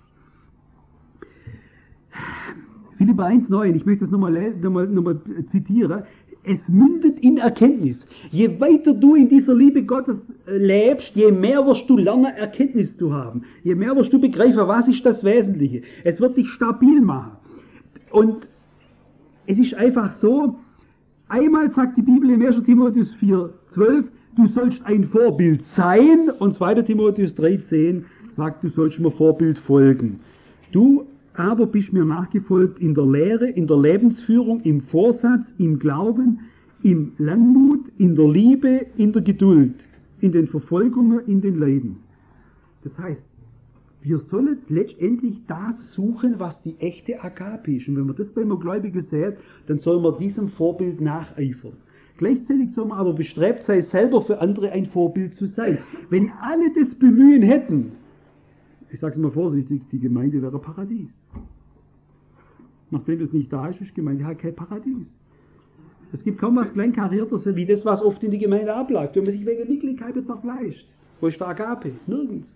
Philipper 1,9, ich möchte das nochmal zitieren. Es mündet in Erkenntnis. Je weiter du in dieser Liebe Gottes lebst, je mehr wirst du lernen, Erkenntnis zu haben. Je mehr wirst du begreifen, was ist das Wesentliche. Es wird dich stabil machen. Und es ist einfach so, einmal sagt die Bibel im 1. Timotheus 4,12, du sollst ein Vorbild sein, und 2. Timotheus 3,10 sagt, du sollst mir Vorbild folgen. Du aber bist mir nachgefolgt in der Lehre, in der Lebensführung, im Vorsatz, im Glauben, im Langmut, in der Liebe, in der Geduld, in den Verfolgungen, in den Leiden. Das heißt, wir sollen letztendlich das suchen, was die echte Agape ist. Und wenn man das bei einem Gläubigen sieht, dann soll man diesem Vorbild nacheifern. Gleichzeitig soll man aber bestrebt sein, selber für andere ein Vorbild zu sein. Wenn alle das Bemühen hätten, ich sage es mal vorsichtig, die Gemeinde wäre Paradies. Nachdem das nicht da ist, ist die Gemeinde halt kein Paradies. Es gibt kaum was Kleinkariertes, wie das, was oft in die Gemeinde abläuft, wenn man sich wegen Nicklichkeit zerfleischt. Wo ist der Agape? Nirgends.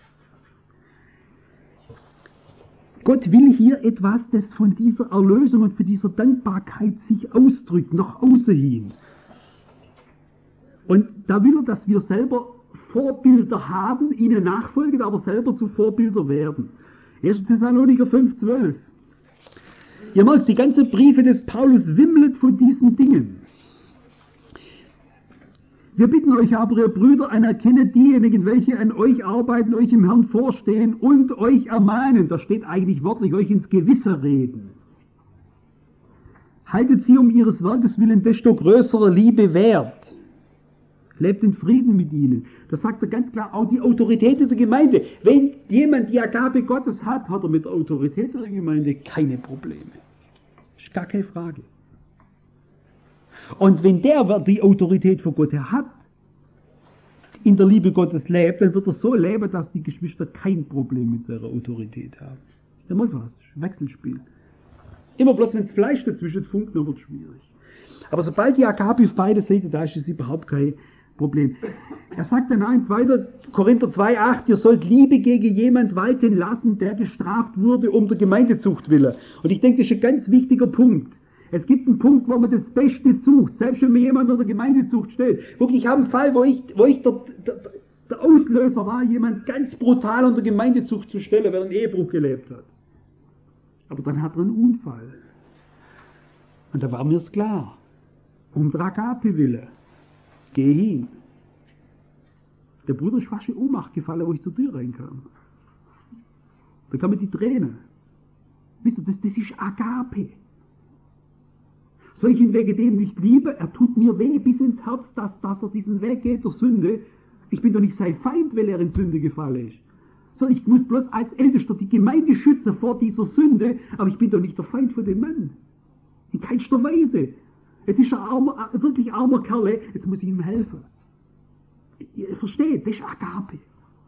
Gott will hier etwas, das von dieser Erlösung und von dieser Dankbarkeit sich ausdrückt, nach außen hin. Und da will er, dass wir selber Vorbilder haben, ihnen nachfolgen, aber selber zu Vorbilder werden. 1. Thessalonicher 5,12. Ihr merkt, die ganzen Briefe des Paulus wimmelt von diesen Dingen. Wir bitten euch aber, ihr Brüder, anerkennet diejenigen, welche an euch arbeiten, euch im Herrn vorstehen und euch ermahnen. Da steht eigentlich wörtlich, euch ins Gewisse reden. Haltet sie um ihres Werkes willen desto größerer Liebe wert. Lebt in Frieden mit ihnen. Das sagt er ganz klar, auch die Autorität der Gemeinde. Wenn jemand die Agape Gottes hat, hat er mit der Autorität der Gemeinde keine Probleme. Ist gar keine Frage. Und wenn der die Autorität von Gott her hat, in der Liebe Gottes lebt, dann wird er so leben, dass die Geschwister kein Problem mit seiner Autorität haben. Dann macht was, Wechselspiel. Immer bloß, wenn das Fleisch dazwischen funkt, dann wird es schwierig. Aber sobald die Agape auf beide Seiten da ist, ist überhaupt kein Problem. Er sagt dann eins weiter, Korinther 2,8, ihr sollt Liebe gegen jemand walten lassen, der gestraft wurde um der Gemeindezucht willen. Und ich denke, das ist ein ganz wichtiger Punkt. Es gibt einen Punkt, wo man das Beste sucht, selbst wenn mir jemand unter Gemeindezucht steht. Wirklich, ich habe einen Fall, wo ich der Auslöser war, jemand ganz brutal unter Gemeindezucht zu stellen, weil er einen Ehebruch gelebt hat. Aber dann hat er einen Unfall. Und da war mir's klar, um der Agape willen, geh hin. Der Bruder ist fast in Ohnmacht gefallen, wo ich zur Tür reinkam. Da kamen die Tränen. Wisst ihr, das ist Agape. Soll ich ihn wegen dem nicht lieben? Er tut mir weh bis ins Herz, dass er diesen Weg geht der Sünde. Ich bin doch nicht sein Feind, weil er in Sünde gefallen ist. So, ich muss bloß als Ältester die Gemeinde schützen vor dieser Sünde, aber ich bin doch nicht der Feind von dem Mann. In keinster Weise. Es ist ein wirklich armer Kerl, jetzt muss ich ihm helfen. Ihr versteht, das ist Agape.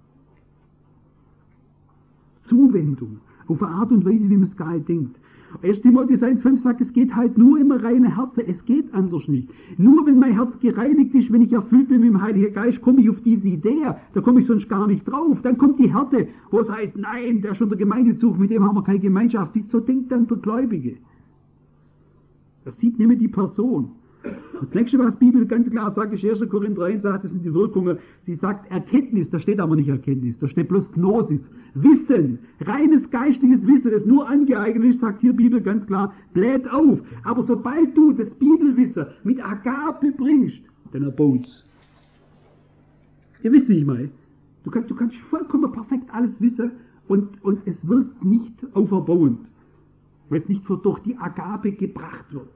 Zuwendung. Auf eine Art und Weise, wie man es gar nicht denkt. 1. Timotheus 1,5 sagt, es geht halt nur im reinen Herzen, es geht anders nicht. Nur wenn mein Herz gereinigt ist, wenn ich erfüllt bin mit dem Heiligen Geist, komme ich auf diese Idee, da komme ich sonst gar nicht drauf. Dann kommt die Härte, wo es heißt, nein, der ist schon der Gemeindezug, mit dem haben wir keine Gemeinschaft. So denkt dann der Gläubige. Er sieht nicht mehr die Person. Das nächste, was die Bibel ganz klar sagt, ist 1. Korinther 1, sagt, das sind die Wirkungen. Sie sagt Erkenntnis, da steht aber nicht Erkenntnis, da steht bloß Gnosis. Wissen, reines geistliches Wissen, das nur angeeignet ist, sagt hier die Bibel ganz klar, bläht auf. Aber sobald du das Bibelwissen mit Agape bringst, dann erbaut's. Ihr wisst, wie ich meine. Du kannst vollkommen perfekt alles wissen und es wird nicht auferbauend, weil es nicht durch die Agape gebracht wird.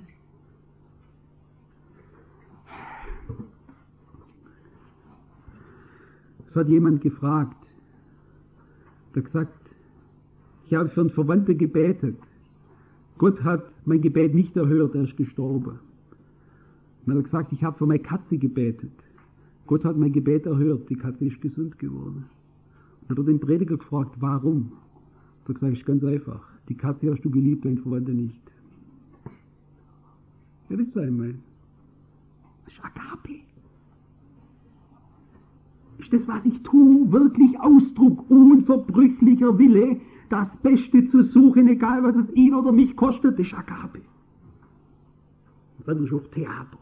Es hat jemand gefragt, der hat gesagt, ich habe für einen Verwandten gebetet Gott hat mein Gebet nicht erhört, er ist gestorben. Dann hat er gesagt, ich habe für meine Katze gebetet. Gott hat mein Gebet erhört, die Katze ist gesund geworden. Dann hat er den Prediger gefragt, warum? Er hat gesagt, ist ganz einfach. Die Katze hast du geliebt, dein Verwandter nicht. Ja, wisst ihr, was ich meine? Das ist Agape. Ist das, was ich tue, wirklich Ausdruck unverbrüchlicher Wille, das Beste zu suchen, egal was es ihn oder mich kostet? Das ist Agape. Das andere ist auf Theater.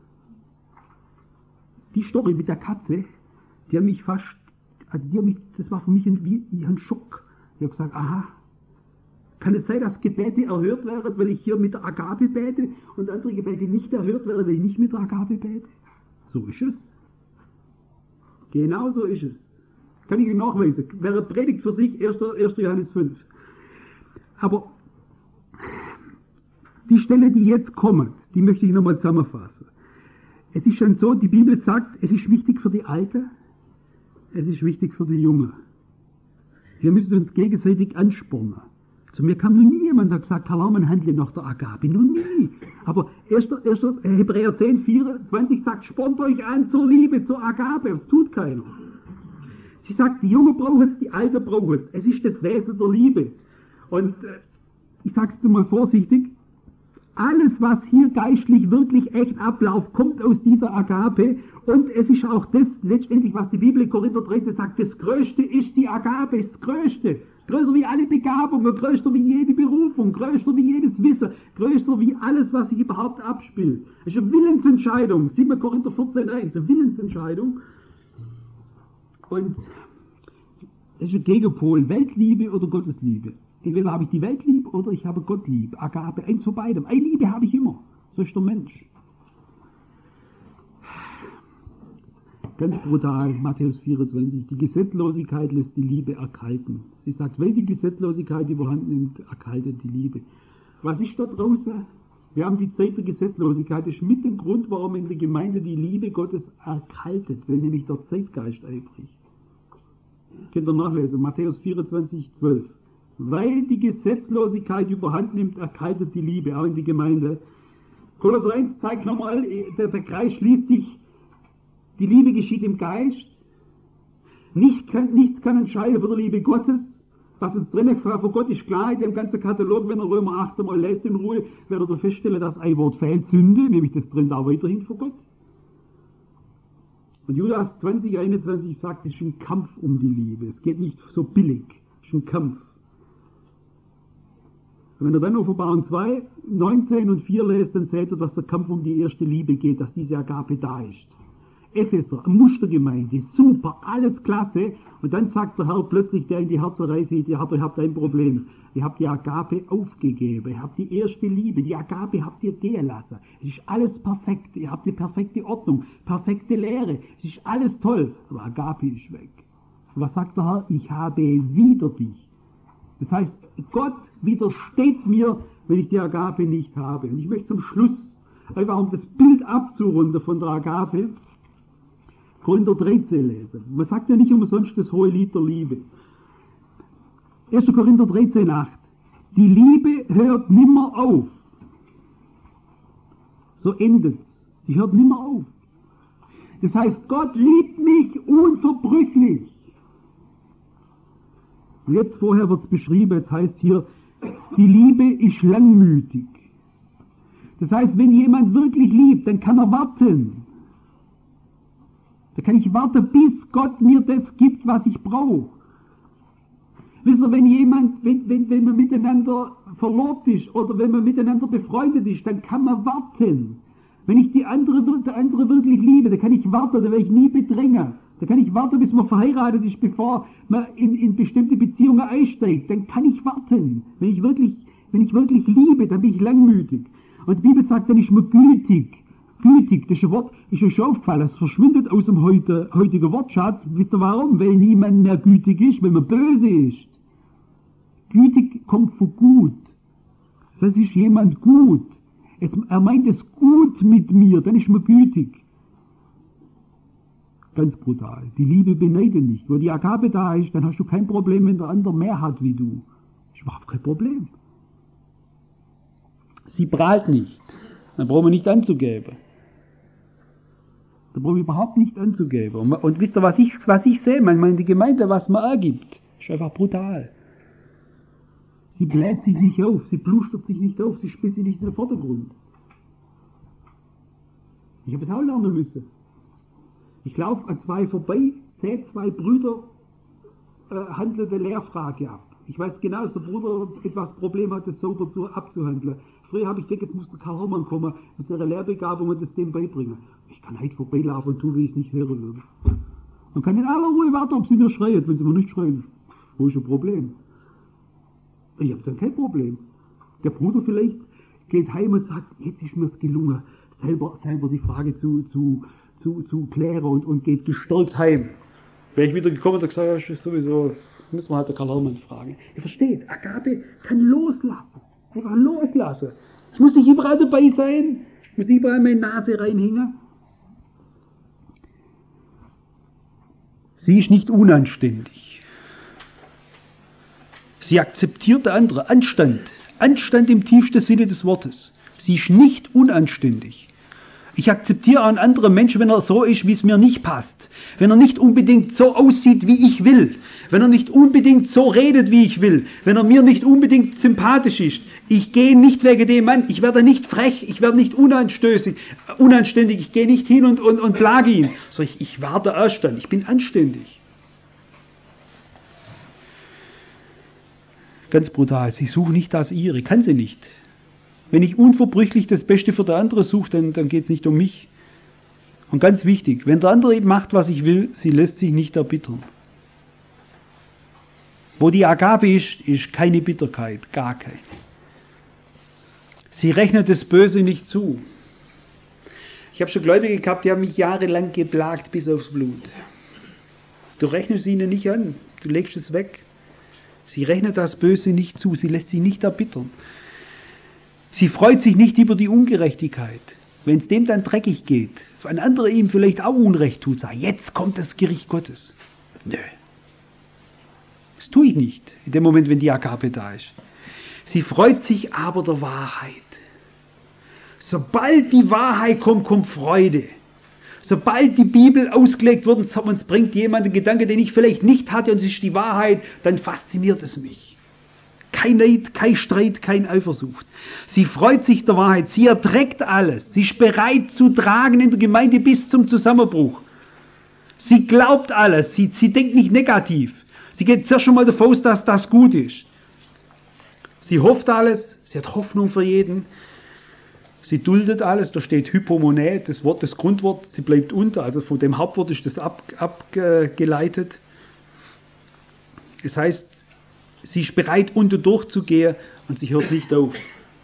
Die Story mit der Katze, die hat mich fast, das war für mich ein Schock. Ich habe gesagt, aha, kann es sein, dass Gebete erhört werden, weil ich hier mit der Agape bete und andere Gebete nicht erhört werden, weil ich nicht mit der Agape bete? So ist es. Genau so ist es. Kann ich Ihnen nachweisen. Wäre Predigt für sich, 1. Johannes 5. Aber die Stelle, die jetzt kommt, die möchte ich nochmal zusammenfassen. Es ist schon so, die Bibel sagt, es ist wichtig für die Alten, es ist wichtig für die Jungen. Wir müssen uns gegenseitig anspornen. Zu mir kam noch nie jemand, der gesagt hat, Karl Laumann handle nach der Agape. Noch nie. Aber 1. Hebräer 10, 24 sagt, spornt euch an zur Liebe, zur Agape. Das tut keiner. Sie sagt, die Jungen brauchen es, die Alten brauchen es. Es ist das Wesen der Liebe. Und ich sage es mal vorsichtig, alles, was hier geistlich wirklich echt abläuft, kommt aus dieser Agape. Und es ist auch das letztendlich, was die Bibel in Korinther 13 sagt, das Größte ist die Agape, ist das Größte. Größer wie alle Begabungen, größer wie jede Berufung, größer wie jedes Wissen, größer wie alles, was sich überhaupt abspielt. Es ist eine Willensentscheidung. 7. Korinther 14, 1, eine Willensentscheidung. Und es ist ein Gegenpol, Weltliebe oder Gottesliebe. Entweder habe ich die Welt lieb oder ich habe Gott lieb. Agape, eins von beidem. Eine Liebe habe ich immer. So ist der Mensch. Ganz brutal, Matthäus 24. Die Gesetzlosigkeit lässt die Liebe erkalten. Sie sagt, wenn die Gesetzlosigkeit überhand nimmt, erkaltet die Liebe. Was ist da draußen? Wir haben die Zeit der Gesetzlosigkeit. Das ist mit dem Grund, warum in der Gemeinde die Liebe Gottes erkaltet, weil nämlich der Zeitgeist einbricht. Könnt ihr nachlesen, Matthäus 24, 12. Weil die Gesetzlosigkeit überhand nimmt, erkaltet die Liebe, auch in die Gemeinde. Kolosser 1 zeigt nochmal, der Kreis schließt sich. Die Liebe geschieht im Geist. Nichts kann entscheiden von der Liebe Gottes. Was uns drin ist, vor Gott ist klar, in dem ganzen Katalog, wenn er Römer 8 mal lässt in Ruhe, werdet ihr feststellen, dass ein Wort fehlt, Sünde, nämlich das drin da weiterhin vor Gott. Und Judas 20, 21 sagt, es ist ein Kampf um die Liebe. Es geht nicht so billig. Es ist ein Kampf. Und wenn ihr dann Offenbarung 2, 19 und 4 lest, dann seht ihr, dass der Kampf um die erste Liebe geht, dass diese Agape da ist. Epheser, eine Mustergemeinde, super, alles klasse. Und dann sagt der Herr plötzlich, der in die Herzerei sieht, ihr habt ein Problem. Ihr habt die Agape aufgegeben, ihr habt die erste Liebe, die Agape habt ihr gehen lassen. Es ist alles perfekt, ihr habt die perfekte Ordnung, perfekte Lehre, es ist alles toll, aber Agape ist weg. Und was sagt der Herr? Ich habe wider dich. Das heißt, Gott widersteht mir, wenn ich die Agape nicht habe. Und ich möchte zum Schluss, einfach um das Bild abzurunden von der Agape, Korinther 13 lesen. Man sagt ja nicht umsonst das hohe Lied der Liebe. 1. Korinther 13, 8. Die Liebe hört nimmer auf. So endet's. Sie hört nimmer auf. Das heißt, Gott liebt mich unverbrüchlich. Und jetzt vorher wird's beschrieben, jetzt heißt hier, die Liebe ist langmütig. Das heißt, wenn jemand wirklich liebt, dann kann er warten. Da kann ich warten, bis Gott mir das gibt, was ich brauche. Wisst ihr, wenn man miteinander verlobt ist oder wenn man miteinander befreundet ist, dann kann man warten. Wenn ich der andere wirklich liebe, dann kann ich warten, dann werde ich nie bedrängen. Da kann ich warten, bis man verheiratet ist, bevor man in bestimmte Beziehungen einsteigt. Dann kann ich warten. Wenn ich wirklich liebe, dann bin ich langmütig. Und die Bibel sagt, dann ist man gütig. Gütig, das ist ein Wort, ist euch schon aufgefallen, es verschwindet aus dem heutigen Wortschatz. Wisst ihr warum? Weil niemand mehr gütig ist, wenn man böse ist. Gütig kommt von gut. Das heißt, ist jemand gut. Er meint es gut mit mir, dann ist man gütig. Ganz brutal. Die Liebe beneidet nicht. Wo die Agape da ist, dann hast du kein Problem, wenn der andere mehr hat wie du. Das ist überhaupt kein Problem. Sie prahlt nicht. Dann brauchen wir nicht anzugeben. Da brauche ich überhaupt nicht anzugeben. Und wisst ihr, was ich sehe? Manchmal in die Gemeinde, was man ergibt, ist einfach brutal. Sie bläht sich nicht auf, sie blustert sich nicht auf, sie spielt sich nicht in den Vordergrund. Ich habe es auch lernen müssen. Ich laufe an zwei vorbei, sehe zwei Brüder handelnde Lehrfrage ab. Ich weiß genau, dass der Bruder etwas Problem hat, das sauber abzuhandeln. Früher habe ich gedacht, jetzt muss der Karl Hermann kommen mit seiner Lehrbegabung und das dem beibringen. Ich kann heute vorbeilaufen und tun, wie ich es nicht hören würde. Man kann in aller Ruhe warten, ob sie mir schreien. Wenn sie mir nicht schreien, wo ist ein Problem? Ich habe dann kein Problem. Der Bruder vielleicht geht heim und sagt, jetzt ist mir es gelungen, selber die Frage zu klären und geht gestärkt heim. Wäre ich wieder gekommen und gesagt, ja, das ist sowieso, müssen wir halt der Karl Hermann fragen. Ihr versteht, Agape kann loslassen. Einfach loslassen. Ich muss nicht überall dabei sein. Ich muss nicht überall meine Nase reinhängen. Sie ist nicht unanständig. Sie akzeptiert der andere. Anstand. Anstand im tiefsten Sinne des Wortes. Sie ist nicht unanständig. Ich akzeptiere einen anderen Menschen, wenn er so ist, wie es mir nicht passt. Wenn er nicht unbedingt so aussieht, wie ich will. Wenn er nicht unbedingt so redet, wie ich will. Wenn er mir nicht unbedingt sympathisch ist. Ich gehe nicht wegen dem Mann. Ich werde nicht frech. Ich werde nicht unanständig. Ich gehe nicht hin und plage ihn. So, ich warte erst dann. Ich bin anständig. Ganz brutal. Sie sucht nicht das ihre. Kann sie nicht. Wenn ich unverbrüchlich das Beste für der andere suche, dann geht es nicht um mich. Und ganz wichtig, wenn der andere eben macht, was ich will, sie lässt sich nicht erbittern. Wo die Agape ist keine Bitterkeit, gar keine. Sie rechnet das Böse nicht zu. Ich habe schon Gläubige gehabt, die haben mich jahrelang geplagt bis aufs Blut. Du rechnest ihnen nicht an, du legst es weg. Sie rechnet das Böse nicht zu, sie lässt sich nicht erbittern. Sie freut sich nicht über die Ungerechtigkeit. Wenn es dem dann dreckig geht, ein anderer ihm vielleicht auch Unrecht tut, sagt, jetzt kommt das Gericht Gottes. Nö. Das tue ich nicht, in dem Moment, wenn die Agape da ist. Sie freut sich aber der Wahrheit. Sobald die Wahrheit kommt, kommt Freude. Sobald die Bibel ausgelegt wird und uns bringt jemand einen Gedanke, den ich vielleicht nicht hatte und es ist die Wahrheit, dann fasziniert es mich. Kein Neid, kein Streit, kein Eifersucht. Sie freut sich der Wahrheit, sie erträgt alles. Sie ist bereit zu tragen in der Gemeinde bis zum Zusammenbruch. Sie glaubt alles, sie denkt nicht negativ. Sie geht zuerst schon mal davon aus, dass das gut ist. Sie hofft alles, sie hat Hoffnung für jeden. Sie duldet alles, da steht Hypomone, das Grundwort, sie bleibt unter, also von dem Hauptwort ist das abgeleitet. Das heißt, sie ist bereit, unter durchzugehen und sie hört nicht auf.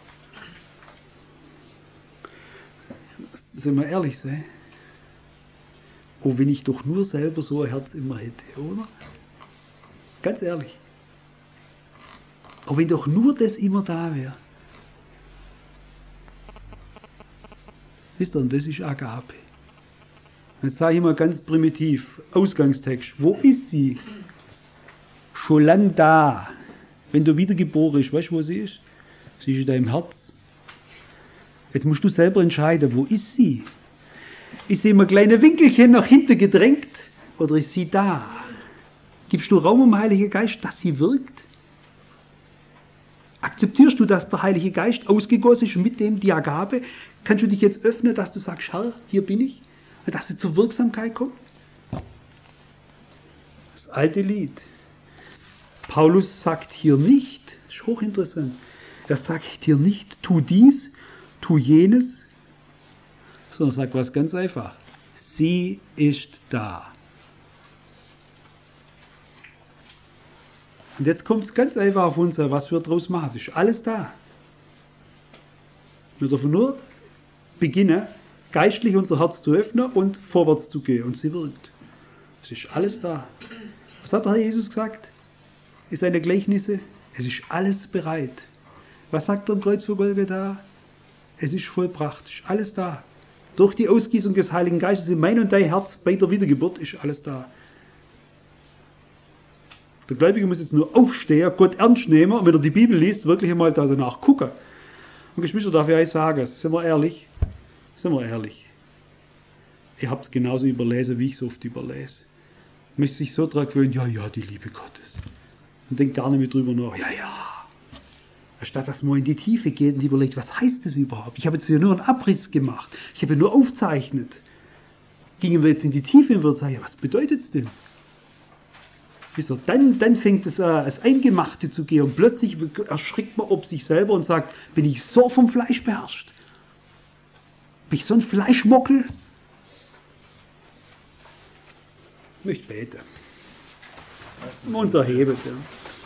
Sind wir ehrlich, sei? Oh, wenn ich doch nur selber so ein Herz immer hätte, oder? Ganz ehrlich. Oh, wenn doch nur das immer da wäre. Wisst ihr, und das ist Agape. Jetzt sage ich mal ganz primitiv, Ausgangstext. Wo ist sie? Schon lang da. Wenn du wiedergeboren bist, weißt du, wo sie ist? Sie ist in deinem Herz. Jetzt musst du selber entscheiden, wo ist sie? Ist sie immer kleine Winkelchen nach hinten gedrängt oder ist sie da? Gibst du Raum im Heiligen Geist, dass sie wirkt? Akzeptierst du, dass der Heilige Geist ausgegossen ist mit dem die Agape? Kannst du dich jetzt öffnen, dass du sagst, Herr, hier bin ich? Und dass sie zur Wirksamkeit kommt? Das alte Lied. Paulus sagt hier nicht, das ist hochinteressant, er sagt hier nicht, tu dies, tu jenes, sondern sagt was ganz einfach. Sie ist da. Und jetzt kommt es ganz einfach auf uns, was wir daraus machen. Es ist alles da. Wir dürfen nur beginnen, geistlich unser Herz zu öffnen und vorwärts zu gehen. Und sie wirkt. Es ist alles da. Was hat der Herr Jesus gesagt? In seinen Gleichnisse? Es ist alles bereit. Was sagt er am Kreuz von Golgatha? Es ist vollbracht. Es ist alles da. Durch die Ausgießung des Heiligen Geistes in mein und dein Herz bei der Wiedergeburt ist alles da. Der Gläubige muss jetzt nur aufstehen, Gott ernst nehmen und wenn er die Bibel liest, wirklich einmal danach gucken. Und Geschwister, darf ich euch sagen, sind wir ehrlich? Sind wir ehrlich? Ihr habt es genauso überlesen, wie ich es oft überlese. Man müsste sich so daran gewöhnen, ja, ja, die Liebe Gottes. Und denkt gar nicht mehr drüber nach, ja, ja. Anstatt dass man in die Tiefe geht und überlegt, was heißt das überhaupt? Ich habe jetzt hier nur einen Abriss gemacht. Ich habe nur aufgezeichnet. Gingen wir jetzt in die Tiefe und würden sagen, ja, was bedeutet es denn? Dann fängt es an, als Eingemachte zu gehen und plötzlich erschrickt man ob sich selber und sagt, bin ich so vom Fleisch beherrscht? Bin ich so ein Fleischmockel? Ich möchte beten. Uns erhebet. Ja.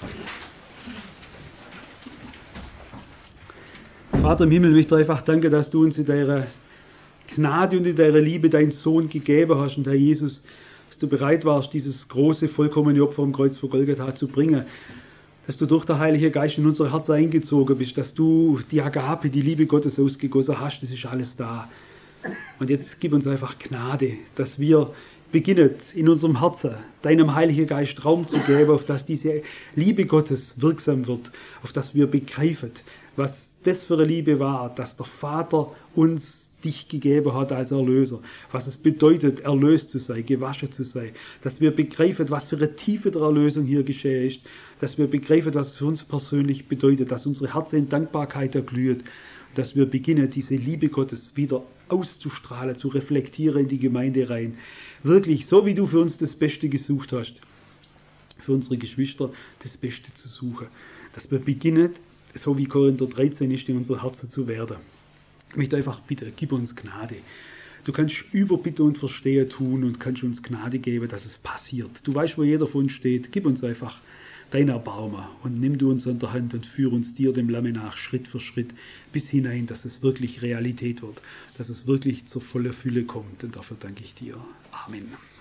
Vater im Himmel, ich möchte einfach danken, dass du uns in deiner Gnade und in deiner Liebe deinen Sohn gegeben hast und Herr Jesus, dass du bereit warst, dieses große, vollkommene Opfer am Kreuz vor Golgatha zu bringen, dass du durch den Heiligen Geist in unser Herz eingezogen bist, dass du die Agape, die Liebe Gottes ausgegossen hast, das ist alles da. Und jetzt gib uns einfach Gnade, dass wir beginnen, in unserem Herzen deinem Heiligen Geist Raum zu geben, auf dass diese Liebe Gottes wirksam wird, auf dass wir begreifen, was das für eine Liebe war, dass der Vater uns dich gegeben hat als Erlöser, was es bedeutet, erlöst zu sein, gewaschen zu sein, dass wir begreifen, was für eine Tiefe der Erlösung hier geschehen ist, dass wir begreifen, was es für uns persönlich bedeutet, dass unsere Herzen in Dankbarkeit erglüht, dass wir beginnen, diese Liebe Gottes wieder auszustrahlen, zu reflektieren in die Gemeinde rein. Wirklich, so wie du für uns das Beste gesucht hast, für unsere Geschwister das Beste zu suchen. Dass wir beginnen, so wie Korinther 13 ist, in unser Herzen zu werden. Ich möchte einfach bitten, gib uns Gnade. Du kannst Überbitte und Verstehen tun und kannst uns Gnade geben, dass es passiert. Du weißt, wo jeder von uns steht. Gib uns einfach dein Erbarmen und nimm du uns an der Hand und führ uns dir, dem Lamme nach, Schritt für Schritt bis hinein, dass es wirklich Realität wird, dass es wirklich zur vollen Fülle kommt. Und dafür danke ich dir. Amen.